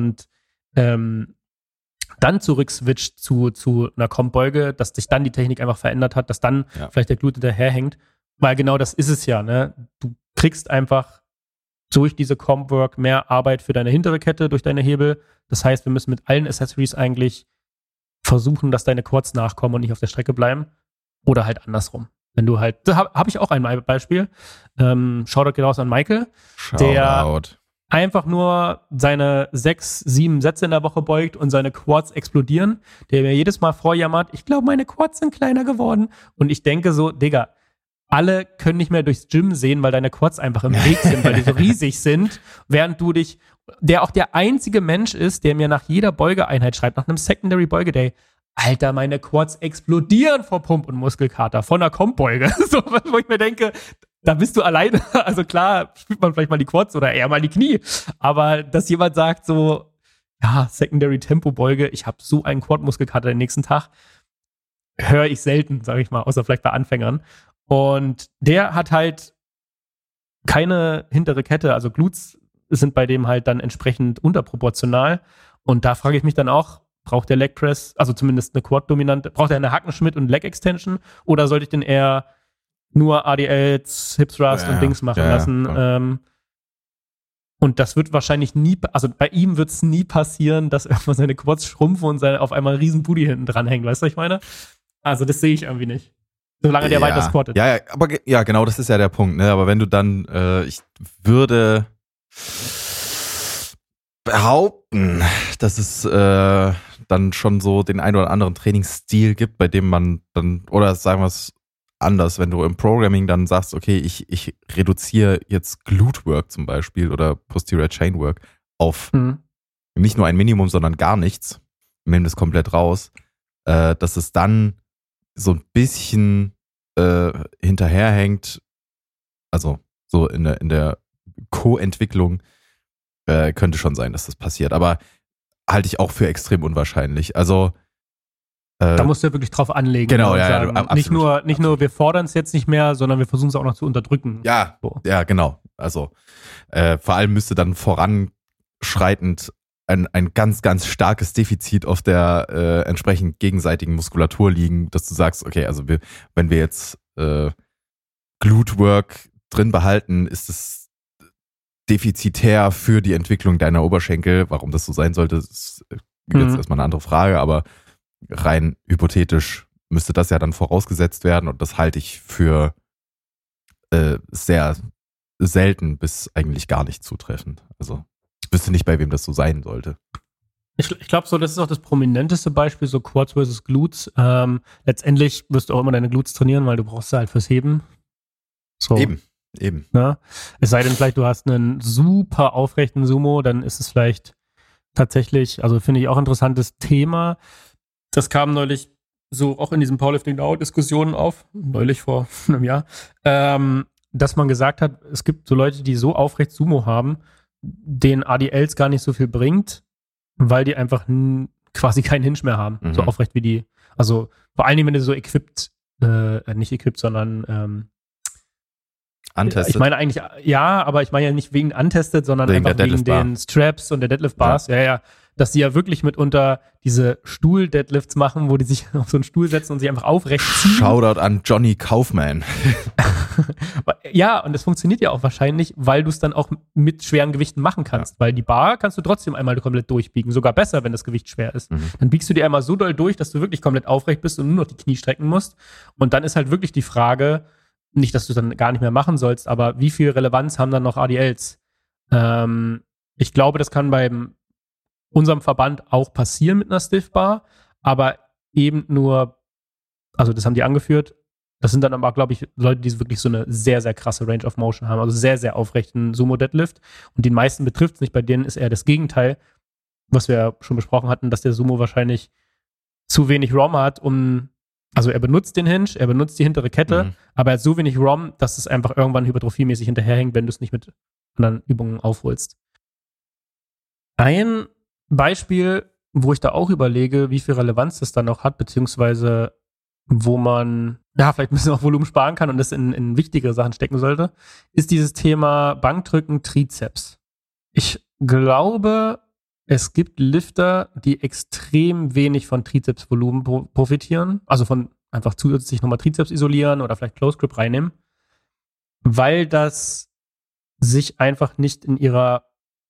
S2: dann zurückswitcht zu einer Comp-Beuge, dass sich dann die Technik einfach verändert hat, dass dann vielleicht der Glute hinterherhängt. Weil genau das ist es ja, ne? Du kriegst einfach durch diese Comp-Work mehr Arbeit für deine hintere Kette, durch deine Hebel. Das heißt, wir müssen mit allen Accessories eigentlich versuchen, dass deine Quads nachkommen und nicht auf der Strecke bleiben. Oder halt andersrum. Wenn du halt, da habe ich auch ein Beispiel. Shoutout geht raus an Michael, der einfach nur seine 6, 7 Sätze in der Woche beugt und seine Quads explodieren, der mir jedes Mal vorjammert, ich glaube, meine Quads sind kleiner geworden. Und ich denke so, Digga, alle können nicht mehr durchs Gym sehen, weil deine Quads einfach im Weg sind, weil die so riesig sind, während du der auch der einzige Mensch ist, der mir nach jeder Beugeeinheit schreibt, nach einem Secondary Beuge Day, Alter, meine Quads explodieren vor Pump- und Muskelkater von einer Comp-Beuge. So, wo ich mir denke, da bist du alleine. Also klar, spürt man vielleicht mal die Quads oder eher mal die Knie. Aber dass jemand sagt so, ja, Secondary Tempo-Beuge, ich habe so einen Quad-Muskelkater den nächsten Tag, höre ich selten, sage ich mal, außer vielleicht bei Anfängern. Und der hat halt keine hintere Kette, also Glutes sind bei dem halt dann entsprechend unterproportional. Und da frage ich mich dann auch, braucht der Leg Press, also zumindest eine Quad-dominante, braucht er eine Hackenschmidt und Leg Extension oder sollte ich den eher nur ADLs, Hip Thrust und Dings machen lassen? Und das wird wahrscheinlich nie, also bei ihm wird es nie passieren, dass irgendwann seine Quads schrumpfen und auf einmal ein riesen Booty hinten dran hängt, weißt du, was ich meine? Also das sehe ich irgendwie nicht. Solange der weiter squattet.
S1: Ja, aber genau, das ist ja der Punkt, ne? Aber wenn du dann, ich würde behaupten, dass es dann schon so den einen oder anderen Trainingsstil gibt, bei dem man dann, oder sagen wir es anders, wenn du im Programming dann sagst, okay, ich reduziere jetzt Glute Work zum Beispiel oder Posterior Chain Work auf nicht nur ein Minimum, sondern gar nichts, nimm das komplett raus, dass es dann so ein bisschen hinterherhängt, also so in der Co-Entwicklung könnte schon sein, dass das passiert. Aber halte ich auch für extrem unwahrscheinlich. Also
S2: da musst du ja wirklich drauf anlegen.
S1: Genau,
S2: und
S1: ja,
S2: sagen,
S1: absolut,
S2: nicht nur, wir fordern es jetzt nicht mehr, sondern wir versuchen es auch noch zu unterdrücken.
S1: Ja,
S2: so.
S1: Ja, genau. Also vor allem müsste dann voranschreitend ein ganz, ganz starkes Defizit auf der entsprechend gegenseitigen Muskulatur liegen, dass du sagst, okay, also wenn wir jetzt Glute Work drin behalten, ist es defizitär für die Entwicklung deiner Oberschenkel. Warum das so sein sollte, ist jetzt erstmal eine andere Frage, aber rein hypothetisch müsste das ja dann vorausgesetzt werden und das halte ich für sehr selten bis eigentlich gar nicht zutreffend. Also ich wüsste nicht, bei wem das so sein sollte.
S2: Ich glaube so, das ist auch das prominenteste Beispiel, so Quads versus Glutes. Letztendlich wirst du auch immer deine Glutes trainieren, weil du brauchst sie halt fürs Heben. So.
S1: Eben.
S2: Ne? Es sei denn vielleicht, du hast einen super aufrechten Sumo, dann ist es vielleicht tatsächlich, also finde ich auch ein interessantes Thema. Das kam neulich so auch in diesen Powerlifting Now-Diskussionen auf, neulich vor einem Jahr, dass man gesagt hat, es gibt so Leute, die so aufrecht Sumo haben, denen ADLs gar nicht so viel bringt, weil die einfach quasi keinen Hinge mehr haben, so aufrecht wie die, also vor allen Dingen, wenn du so nicht equipped, sondern
S1: untested.
S2: Ich meine eigentlich, ja, aber ich meine ja nicht wegen untested, sondern
S1: wegen
S2: einfach wegen den Straps und der Deadlift-Bars. Ja, dass die ja wirklich mitunter diese Stuhl-Deadlifts machen, wo die sich auf so einen Stuhl setzen und sich einfach aufrecht ziehen.
S1: Shoutout an Johnny Kaufman.
S2: Ja, und das funktioniert ja auch wahrscheinlich, weil du es dann auch mit schweren Gewichten machen kannst. Ja. Weil die Bar kannst du trotzdem einmal komplett durchbiegen. Sogar besser, wenn das Gewicht schwer ist. Dann biegst du die einmal so doll durch, dass du wirklich komplett aufrecht bist und nur noch die Knie strecken musst. Und dann ist halt wirklich die Frage, nicht, dass du es dann gar nicht mehr machen sollst, aber wie viel Relevanz haben dann noch ADLs? Ich glaube, das kann bei unserem Verband auch passieren mit einer Stiff-Bar, aber eben nur, also das haben die angeführt, das sind dann aber, glaube ich, Leute, die wirklich so eine sehr, sehr krasse Range of Motion haben, also sehr, sehr aufrechten Sumo-Deadlift und den meisten betrifft es nicht, bei denen ist eher das Gegenteil, was wir ja schon besprochen hatten, dass der Sumo wahrscheinlich zu wenig ROM hat, also er benutzt den Hinge, er benutzt die hintere Kette, aber er hat so wenig ROM, dass es einfach irgendwann hypertrophiemäßig hinterherhängt, wenn du es nicht mit anderen Übungen aufholst. Ein Beispiel, wo ich da auch überlege, wie viel Relevanz das dann noch hat, beziehungsweise wo man vielleicht ein bisschen auf Volumen sparen kann und das in wichtigere Sachen stecken sollte, ist dieses Thema Bankdrücken, Trizeps. Ich glaube, es gibt Lifter, die extrem wenig von Trizepsvolumen profitieren, also von einfach zusätzlich nochmal Trizeps isolieren oder vielleicht Close Grip reinnehmen, weil das sich einfach nicht in ihrer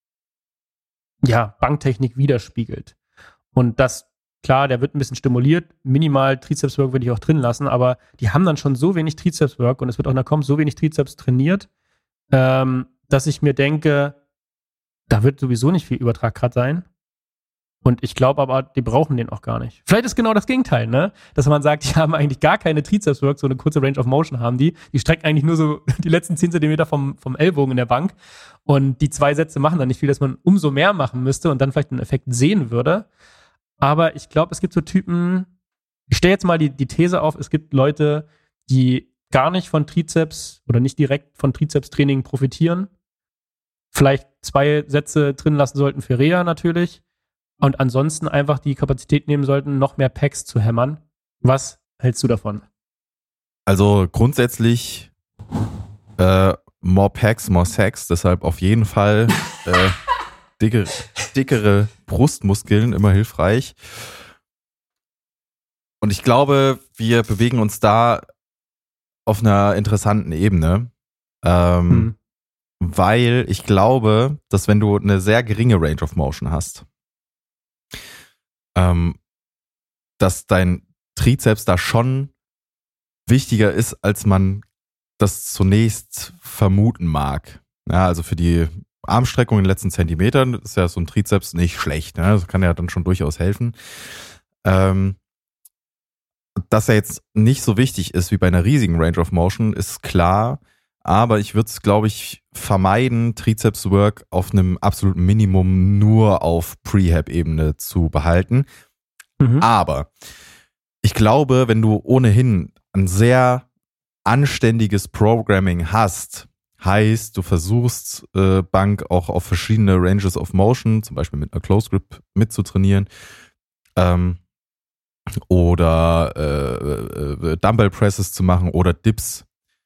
S2: Banktechnik widerspiegelt. Und das, klar, der wird ein bisschen stimuliert, minimal Trizepswork würde ich auch drin lassen, aber die haben dann schon so wenig Trizepswork und es wird auch in der Comp so wenig Trizeps trainiert, dass ich mir denke, da wird sowieso nicht viel Übertrag gerade sein. Und ich glaube aber, die brauchen den auch gar nicht. Vielleicht ist genau das Gegenteil, ne? Dass man sagt, die haben eigentlich gar keine Trizepswork, so eine kurze Range of Motion haben die. Die strecken eigentlich nur so die letzten 10 Zentimeter vom Ellbogen in der Bank. Und die 2 Sätze machen dann nicht viel, dass man umso mehr machen müsste und dann vielleicht einen Effekt sehen würde. Aber ich glaube, es gibt so Typen, ich stelle jetzt mal die These auf, es gibt Leute, die gar nicht von Trizeps oder nicht direkt von Trizepstraining profitieren. Vielleicht 2 Sätze drin lassen sollten für Reha natürlich. Und ansonsten einfach die Kapazität nehmen sollten, noch mehr Packs zu hämmern. Was hältst du davon?
S1: Also grundsätzlich more Packs, more Sex. Deshalb auf jeden Fall dickere Brustmuskeln, immer hilfreich. Und ich glaube, wir bewegen uns da auf einer interessanten Ebene. Weil ich glaube, dass wenn du eine sehr geringe Range of Motion hast, dass dein Trizeps da schon wichtiger ist, als man das zunächst vermuten mag. Ja, also für die Armstreckung in den letzten Zentimetern ist ja so ein Trizeps nicht schlecht. Ne? Das kann ja dann schon durchaus helfen. Dass er jetzt nicht so wichtig ist wie bei einer riesigen Range of Motion, ist klar. Aber ich würde es, glaube ich, vermeiden, Trizeps-Work auf einem absoluten Minimum nur auf Prehab-Ebene zu behalten. Aber ich glaube, wenn du ohnehin ein sehr anständiges Programming hast, heißt, du versuchst Bank auch auf verschiedene Ranges of Motion, zum Beispiel mit einer Close Grip mitzutrainieren, oder Dumbbell Presses zu machen oder Dips,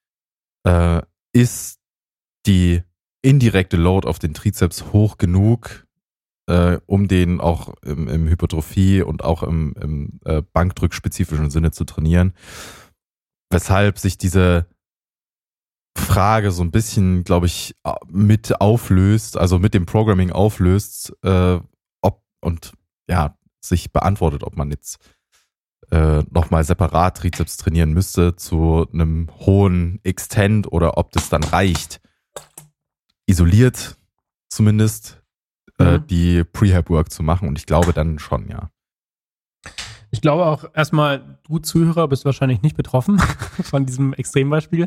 S1: ist die indirekte Load auf den Trizeps hoch genug, um den auch im Hypertrophie und auch im Bankdrückspezifischen Sinne zu trainieren. Weshalb sich diese Frage so ein bisschen, glaube ich, mit auflöst, also mit dem Programming auflöst, ob und ja, sich beantwortet, ob man jetzt nochmal separat Trizeps trainieren müsste zu einem hohen Extent oder ob das dann reicht, isoliert zumindest die Prehab-Work zu machen. Und ich glaube dann schon, ja.
S2: Ich glaube auch erstmal, du Zuhörer bist wahrscheinlich nicht betroffen von diesem Extrembeispiel.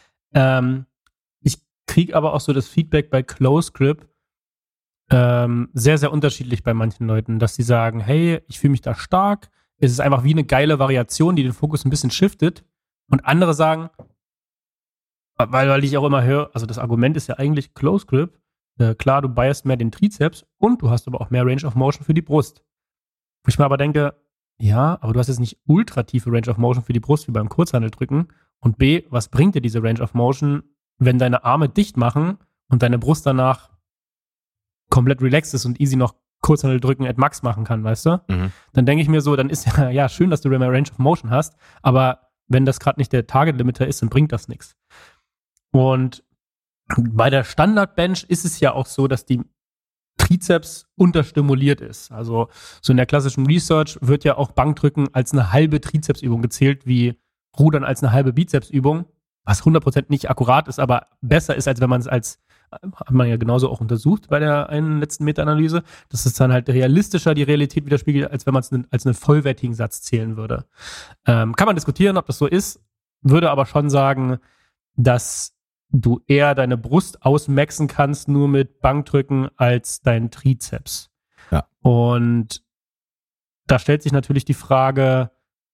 S2: Ich kriege aber auch so das Feedback bei Close Grip sehr, sehr unterschiedlich bei manchen Leuten, dass sie sagen, hey, ich fühle mich da stark, es ist einfach wie eine geile Variation, die den Fokus ein bisschen shiftet. Und andere sagen, weil ich auch immer höre, also das Argument ist ja eigentlich Close Grip, klar, du biasst mehr den Trizeps und du hast aber auch mehr Range of Motion für die Brust. Wo ich mir aber denke, ja, aber du hast jetzt nicht ultra tiefe Range of Motion für die Brust wie beim Kurzhanteldrücken. Und B, was bringt dir diese Range of Motion, wenn deine Arme dicht machen und deine Brust danach komplett relaxed ist und easy noch Kurzhanteldrücken at Max machen kann, weißt du? Mhm. Dann denke ich mir so, dann ist ja schön, dass du mehr Range of Motion hast, aber wenn das gerade nicht der Target-Limiter ist, dann bringt das nichts. Und bei der Standard-Bench ist es ja auch so, dass die Trizeps unterstimuliert ist. Also so in der klassischen Research wird ja auch Bankdrücken als eine halbe Trizepsübung gezählt, wie Rudern als eine halbe Bizepsübung, was 100% nicht akkurat ist, aber besser ist, als wenn man es als, hat man ja genauso auch untersucht bei der einen letzten Meta-Analyse, dass es dann halt realistischer die Realität widerspiegelt, als wenn man es als einen vollwertigen Satz zählen würde. Kann man diskutieren, ob das so ist, würde aber schon sagen, dass du eher deine Brust ausmaxen kannst, nur mit Bankdrücken, als dein Trizeps.
S1: Ja.
S2: Und da stellt sich natürlich die Frage,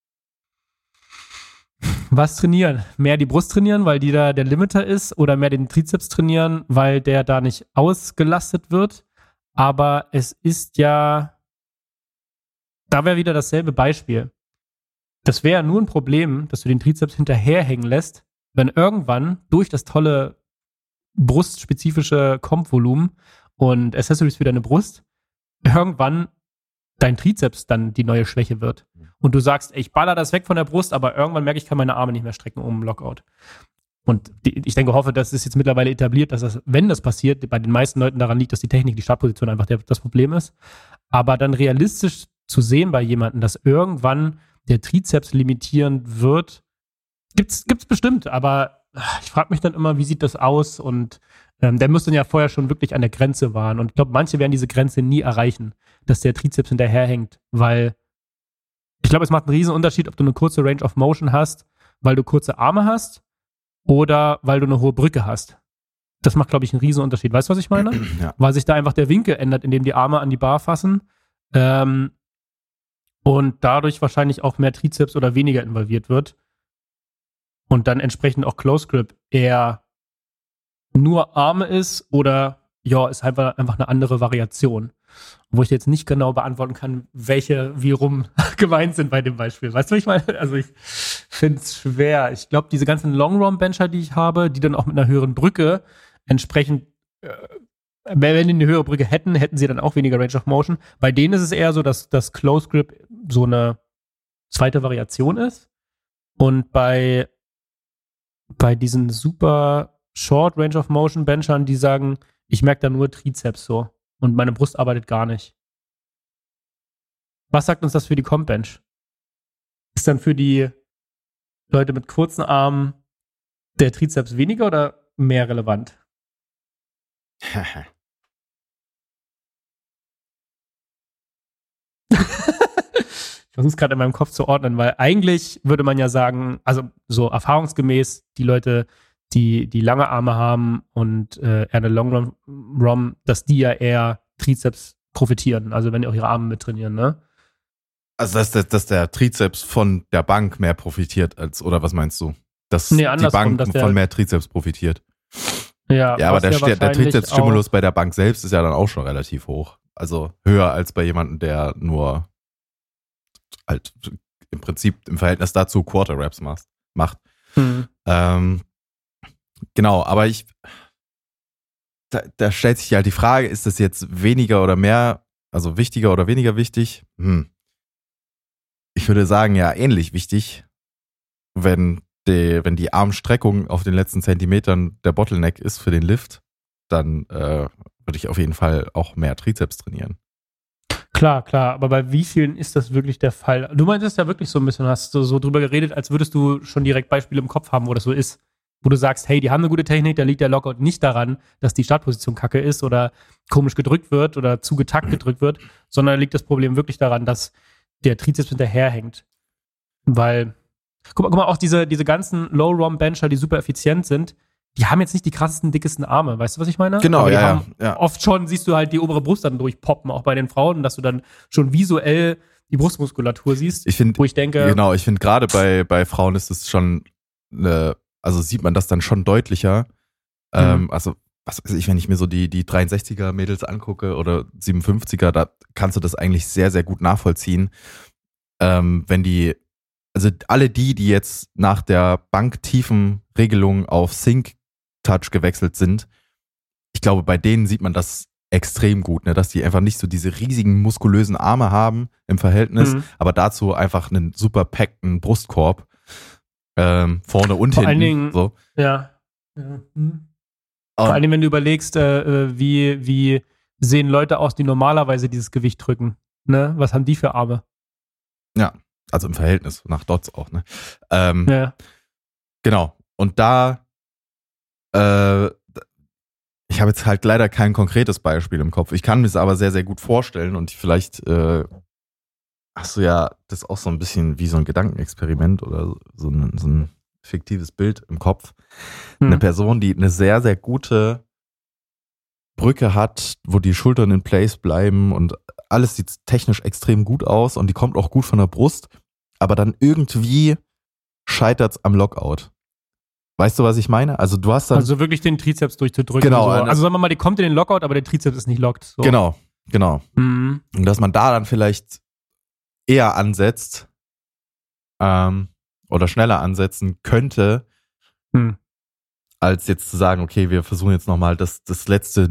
S2: was trainieren? Mehr die Brust trainieren, weil die da der Limiter ist, oder mehr den Trizeps trainieren, weil der da nicht ausgelastet wird? Aber es ist ja, da wäre wieder dasselbe Beispiel. Das wäre nur ein Problem, dass du den Trizeps hinterherhängen lässt, wenn irgendwann durch das tolle brustspezifische Comp-Volumen und Accessories für deine Brust irgendwann dein Trizeps dann die neue Schwäche wird. Und du sagst, ey, ich baller das weg von der Brust, aber irgendwann merke ich, kann meine Arme nicht mehr strecken um Lockout. Und ich denke, hoffe, das ist jetzt mittlerweile etabliert, dass das, wenn das passiert, bei den meisten Leuten daran liegt, dass die Technik, die Startposition einfach das Problem ist. Aber dann realistisch zu sehen bei jemandem, dass irgendwann der Trizeps limitierend wird, gibt's bestimmt, aber ich frage mich dann immer, wie sieht das aus? Und der müsste ja vorher schon wirklich an der Grenze waren. Und ich glaube, manche werden diese Grenze nie erreichen, dass der Trizeps hinterherhängt, weil ich glaube, es macht einen riesen Unterschied, ob du eine kurze Range of Motion hast, weil du kurze Arme hast oder weil du eine hohe Brücke hast. Das macht, glaube ich, einen riesen Unterschied. Weißt du, was ich meine?
S1: Ja.
S2: Weil sich da einfach der Winkel ändert, indem die Arme an die Bar fassen und dadurch wahrscheinlich auch mehr Trizeps oder weniger involviert wird. Und dann entsprechend auch Close Grip eher nur Arme ist oder ja, ist einfach eine andere Variation. Wo ich jetzt nicht genau beantworten kann, welche wie rum gemeint sind bei dem Beispiel. Weißt du, was ich meine? Also ich finde es schwer. Ich glaube, diese ganzen Long-Run-Bencher, die ich habe, die dann auch mit einer höheren Brücke entsprechend, wenn die eine höhere Brücke hätten sie dann auch weniger Range of Motion. Bei denen ist es eher so, dass das Close Grip so eine zweite Variation ist. Und bei diesen super Short Range of Motion Benchern, die sagen, ich merke da nur Trizeps so und meine Brust arbeitet gar nicht. Was sagt uns das für die Comp Bench? Ist dann für die Leute mit kurzen Armen der Trizeps weniger oder mehr relevant? Ich versuche es gerade in meinem Kopf zu ordnen, weil eigentlich würde man ja sagen, also so erfahrungsgemäß, die Leute, die lange Arme haben und eher eine Long Rom, dass die ja eher Trizeps profitieren, also wenn die auch ihre Arme mittrainieren, ne?
S1: Also, dass der Trizeps von der Bank mehr profitiert oder was meinst du? Dass die Bank von mehr Trizeps profitiert.
S2: Ja,
S1: aber der Trizepsstimulus bei der Bank selbst ist ja dann auch schon relativ hoch. Also höher als bei jemandem, der nur halt im Prinzip im Verhältnis dazu Quarter Reps macht. Genau, aber da stellt sich halt die Frage, ist das jetzt weniger oder mehr, also wichtiger oder weniger wichtig? Ich würde sagen, ja, ähnlich wichtig, wenn die Armstreckung auf den letzten Zentimetern der Bottleneck ist für den Lift, dann würde ich auf jeden Fall auch mehr Trizeps trainieren.
S2: Klar, aber bei wie vielen ist das wirklich der Fall? Du meintest ja wirklich so ein bisschen, hast du so drüber geredet, als würdest du schon direkt Beispiele im Kopf haben, wo das so ist. Wo du sagst, hey, die haben eine gute Technik, da liegt der Lockout nicht daran, dass die Startposition kacke ist oder komisch gedrückt wird oder zu getackt gedrückt wird, sondern liegt das Problem wirklich daran, dass der Trizeps hinterherhängt. Weil, guck mal, auch diese ganzen Low-ROM-Bencher, die super effizient sind, die haben jetzt nicht die krassesten, dickesten Arme. Weißt du, was ich meine?
S1: Genau,
S2: aber
S1: ja.
S2: Oft schon siehst du halt die obere Brust dann durchpoppen, auch bei den Frauen, dass du dann schon visuell die Brustmuskulatur siehst. Ich finde
S1: gerade bei Frauen ist es schon, also sieht man das dann schon deutlicher. Also, was weiß ich, wenn ich mir so die 63er Mädels angucke oder 57er, da kannst du das eigentlich sehr, sehr gut nachvollziehen. Also alle die jetzt nach der Banktiefenregelung auf Sync-Touch gewechselt sind, ich glaube, bei denen sieht man das extrem gut, ne? Dass die einfach nicht so diese riesigen muskulösen Arme haben im Verhältnis, aber dazu einfach einen super packten Brustkorb vorne und
S2: vor
S1: hinten.
S2: Allen Dingen,
S1: so.
S2: Ja. Vor allem, wenn du überlegst, wie sehen Leute aus, die normalerweise dieses Gewicht drücken. Ne? Was haben die für Arme?
S1: Ja, also im Verhältnis nach Dots auch. Ne? Genau. Und ich habe jetzt halt leider kein konkretes Beispiel im Kopf. Ich kann mir es aber sehr, sehr gut vorstellen und vielleicht hast du ja das auch so ein bisschen wie so ein Gedankenexperiment oder so ein fiktives Bild im Kopf. Eine Person, die eine sehr, sehr gute Brücke hat, wo die Schultern in place bleiben und alles sieht technisch extrem gut aus und die kommt auch gut von der Brust, aber dann irgendwie scheitert's am Lockout. Weißt du, was ich meine? Also du hast dann...
S2: Also wirklich den Trizeps durchzudrücken.
S1: Genau.
S2: So. Also sagen wir mal, die kommt in den Lockout, aber der Trizeps ist nicht lockt. So.
S1: Genau.
S2: Mhm.
S1: Und dass man da dann vielleicht eher ansetzt oder schneller ansetzen könnte, als jetzt zu sagen, okay, wir versuchen jetzt nochmal das letzte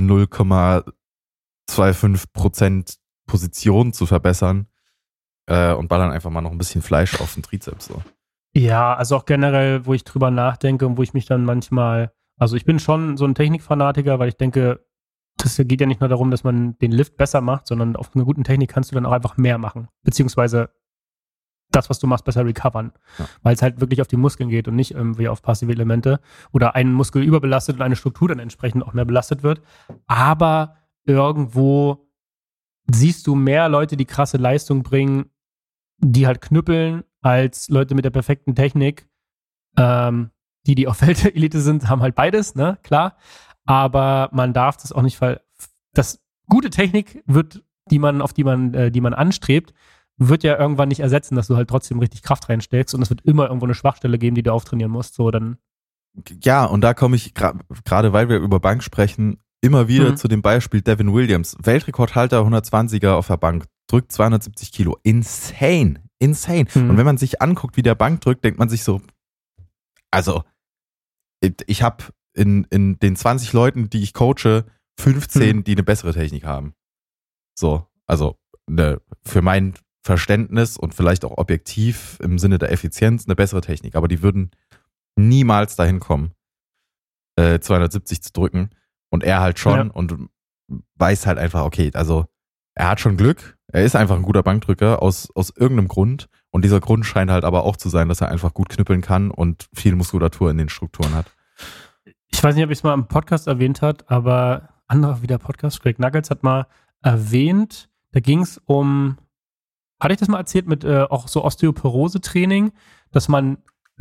S1: 0,25% Position zu verbessern und ballern einfach mal noch ein bisschen Fleisch auf den Trizeps. So.
S2: Ja, also auch generell, wo ich drüber nachdenke und wo ich mich dann manchmal, also ich bin schon so ein Technikfanatiker, weil ich denke, das geht ja nicht nur darum, dass man den Lift besser macht, sondern auf einer guten Technik kannst du dann auch einfach mehr machen. Beziehungsweise das, was du machst, besser recovern. Ja. Weil es halt wirklich auf die Muskeln geht und nicht irgendwie auf passive Elemente oder einen Muskel überbelastet und eine Struktur dann entsprechend auch mehr belastet wird. Aber irgendwo siehst du mehr Leute, die krasse Leistung bringen, die halt knüppeln, als Leute mit der perfekten Technik. Die auf Weltelite sind, haben halt beides, ne, klar. Aber man darf das auch nicht, das gute Technik die man anstrebt, wird ja irgendwann nicht ersetzen, dass du halt trotzdem richtig Kraft reinsteckst und es wird immer irgendwo eine Schwachstelle geben, die du auftrainieren musst. So, dann.
S1: Ja, und da komme ich gerade, weil wir über Bank sprechen, immer wieder zu dem Beispiel Devin Williams. Weltrekordhalter 120er auf der Bank, drückt 270 Kilo. Insane. Und wenn man sich anguckt, wie der Bank drückt, denkt man sich so, also ich habe in den 20 Leuten, die ich coache, 15, die eine bessere Technik haben. So, also für mein Verständnis und vielleicht auch objektiv im Sinne der Effizienz eine bessere Technik. Aber die würden niemals dahin kommen, 270 zu drücken. Und er halt schon und weiß halt einfach, okay, also er hat schon Glück. Er ist einfach ein guter Bankdrücker aus irgendeinem Grund. Und dieser Grund scheint halt aber auch zu sein, dass er einfach gut knüppeln kann und viel Muskulatur in den Strukturen hat.
S2: Ich weiß nicht, ob ich es mal im Podcast erwähnt habe, aber anderer wieder Podcast, Greg Nuggets hat mal erwähnt, da ging es um, hatte ich das mal erzählt, mit auch so Osteoporose-Training, dass man,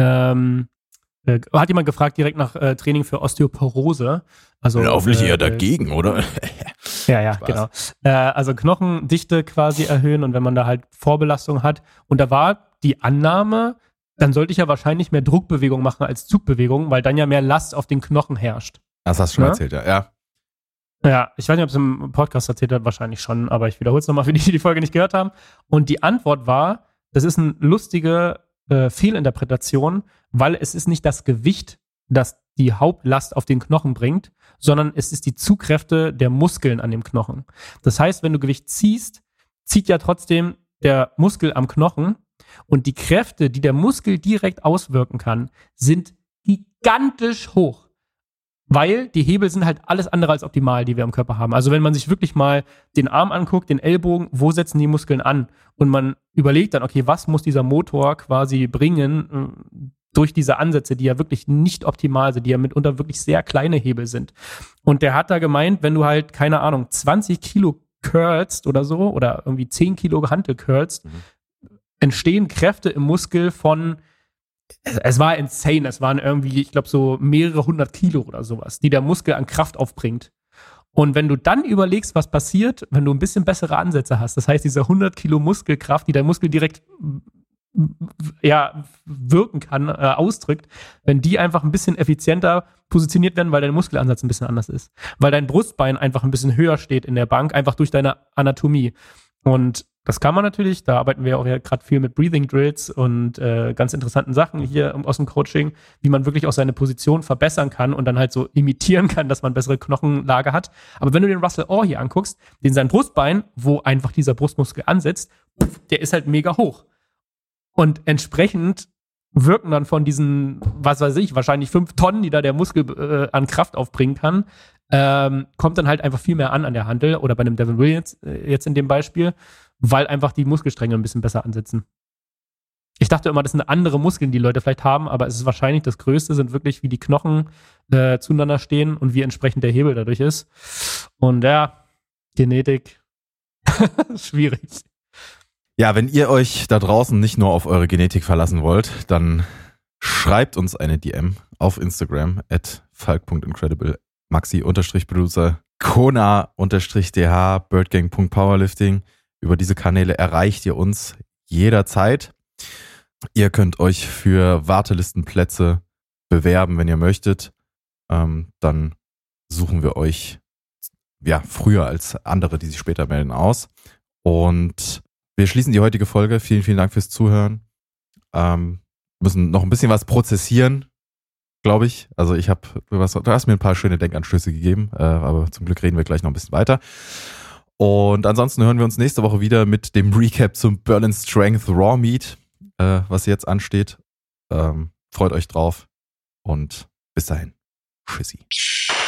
S2: hat jemand gefragt direkt nach Training für Osteoporose. Also,
S1: hoffentlich eher dagegen, oder?
S2: Ja,
S1: Spaß.
S2: genau. Also Knochendichte quasi erhöhen und wenn man da halt Vorbelastung hat. Und da war die Annahme, dann sollte ich ja wahrscheinlich mehr Druckbewegung machen als Zugbewegung, weil dann ja mehr Last auf den Knochen herrscht.
S1: Das hast du schon
S2: Ja?
S1: erzählt, ja.
S2: Ja, ich weiß nicht, ob es im Podcast erzählt hat, wahrscheinlich schon, aber ich wiederhole es nochmal für die die Folge nicht gehört haben. Und die Antwort war, das ist eine lustige Fehlinterpretation, weil es ist nicht das Gewicht, das die Hauptlast auf den Knochen bringt, sondern es ist die Zugkräfte der Muskeln an dem Knochen. Das heißt, wenn du Gewicht ziehst, zieht ja trotzdem der Muskel am Knochen und die Kräfte, die der Muskel direkt auswirken kann, sind gigantisch hoch. Weil die Hebel sind halt alles andere als optimal, die wir am Körper haben. Also wenn man sich wirklich mal den Arm anguckt, den Ellbogen, wo setzen die Muskeln an? Und man überlegt dann, okay, was muss dieser Motor quasi bringen durch diese Ansätze, die ja wirklich nicht optimal sind, die ja mitunter wirklich sehr kleine Hebel sind. Und der hat da gemeint, wenn du halt, keine Ahnung, 20 Kilo curlst oder so, oder irgendwie 10 Kilo Hantel curlst, entstehen Kräfte im Muskel von es war insane, es waren irgendwie, ich glaube, so mehrere 100 Kilo oder sowas, die der Muskel an Kraft aufbringt. Und wenn du dann überlegst, was passiert, wenn du ein bisschen bessere Ansätze hast, das heißt, diese 100 Kilo Muskelkraft, die der Muskel direkt wirken kann, ausdrückt, wenn die einfach ein bisschen effizienter positioniert werden, weil dein Muskelansatz ein bisschen anders ist. Weil dein Brustbein einfach ein bisschen höher steht in der Bank, einfach durch deine Anatomie. Und das kann man natürlich, da arbeiten wir auch ja gerade viel mit Breathing Drills und ganz interessanten Sachen hier aus dem Coaching, wie man wirklich auch seine Position verbessern kann und dann halt so imitieren kann, dass man bessere Knochenlage hat. Aber wenn du den Russell Orr hier anguckst, den sein Brustbein, wo einfach dieser Brustmuskel ansetzt, der ist halt mega hoch. Und entsprechend wirken dann von diesen, was weiß ich, wahrscheinlich 5 Tonnen, die da der Muskel an Kraft aufbringen kann, kommt dann halt einfach viel mehr an der Hantel oder bei einem Devin Williams jetzt in dem Beispiel, weil einfach die Muskelstränge ein bisschen besser ansetzen. Ich dachte immer, das sind andere Muskeln, die Leute vielleicht haben, aber es ist wahrscheinlich das Größte, sind wirklich, wie die Knochen zueinander stehen und wie entsprechend der Hebel dadurch ist. Und ja, Genetik, schwierig.
S1: Ja, wenn ihr euch da draußen nicht nur auf eure Genetik verlassen wollt, dann schreibt uns eine DM auf Instagram @falk.incredible, Maxi_Producer, Kona_dh, birdgang.powerlifting. Über diese Kanäle erreicht ihr uns jederzeit. Ihr könnt euch für Wartelistenplätze bewerben, wenn ihr möchtet. Dann suchen wir euch früher als andere, die sich später melden, aus. Und wir schließen die heutige Folge. Vielen, vielen Dank fürs Zuhören. Müssen noch ein bisschen was prozessieren, glaube ich. Also du hast mir ein paar schöne Denkanstöße gegeben, aber zum Glück reden wir gleich noch ein bisschen weiter. Und ansonsten hören wir uns nächste Woche wieder mit dem Recap zum Berlin Strength Raw Meet, was jetzt ansteht. Freut euch drauf und bis dahin. Tschüssi.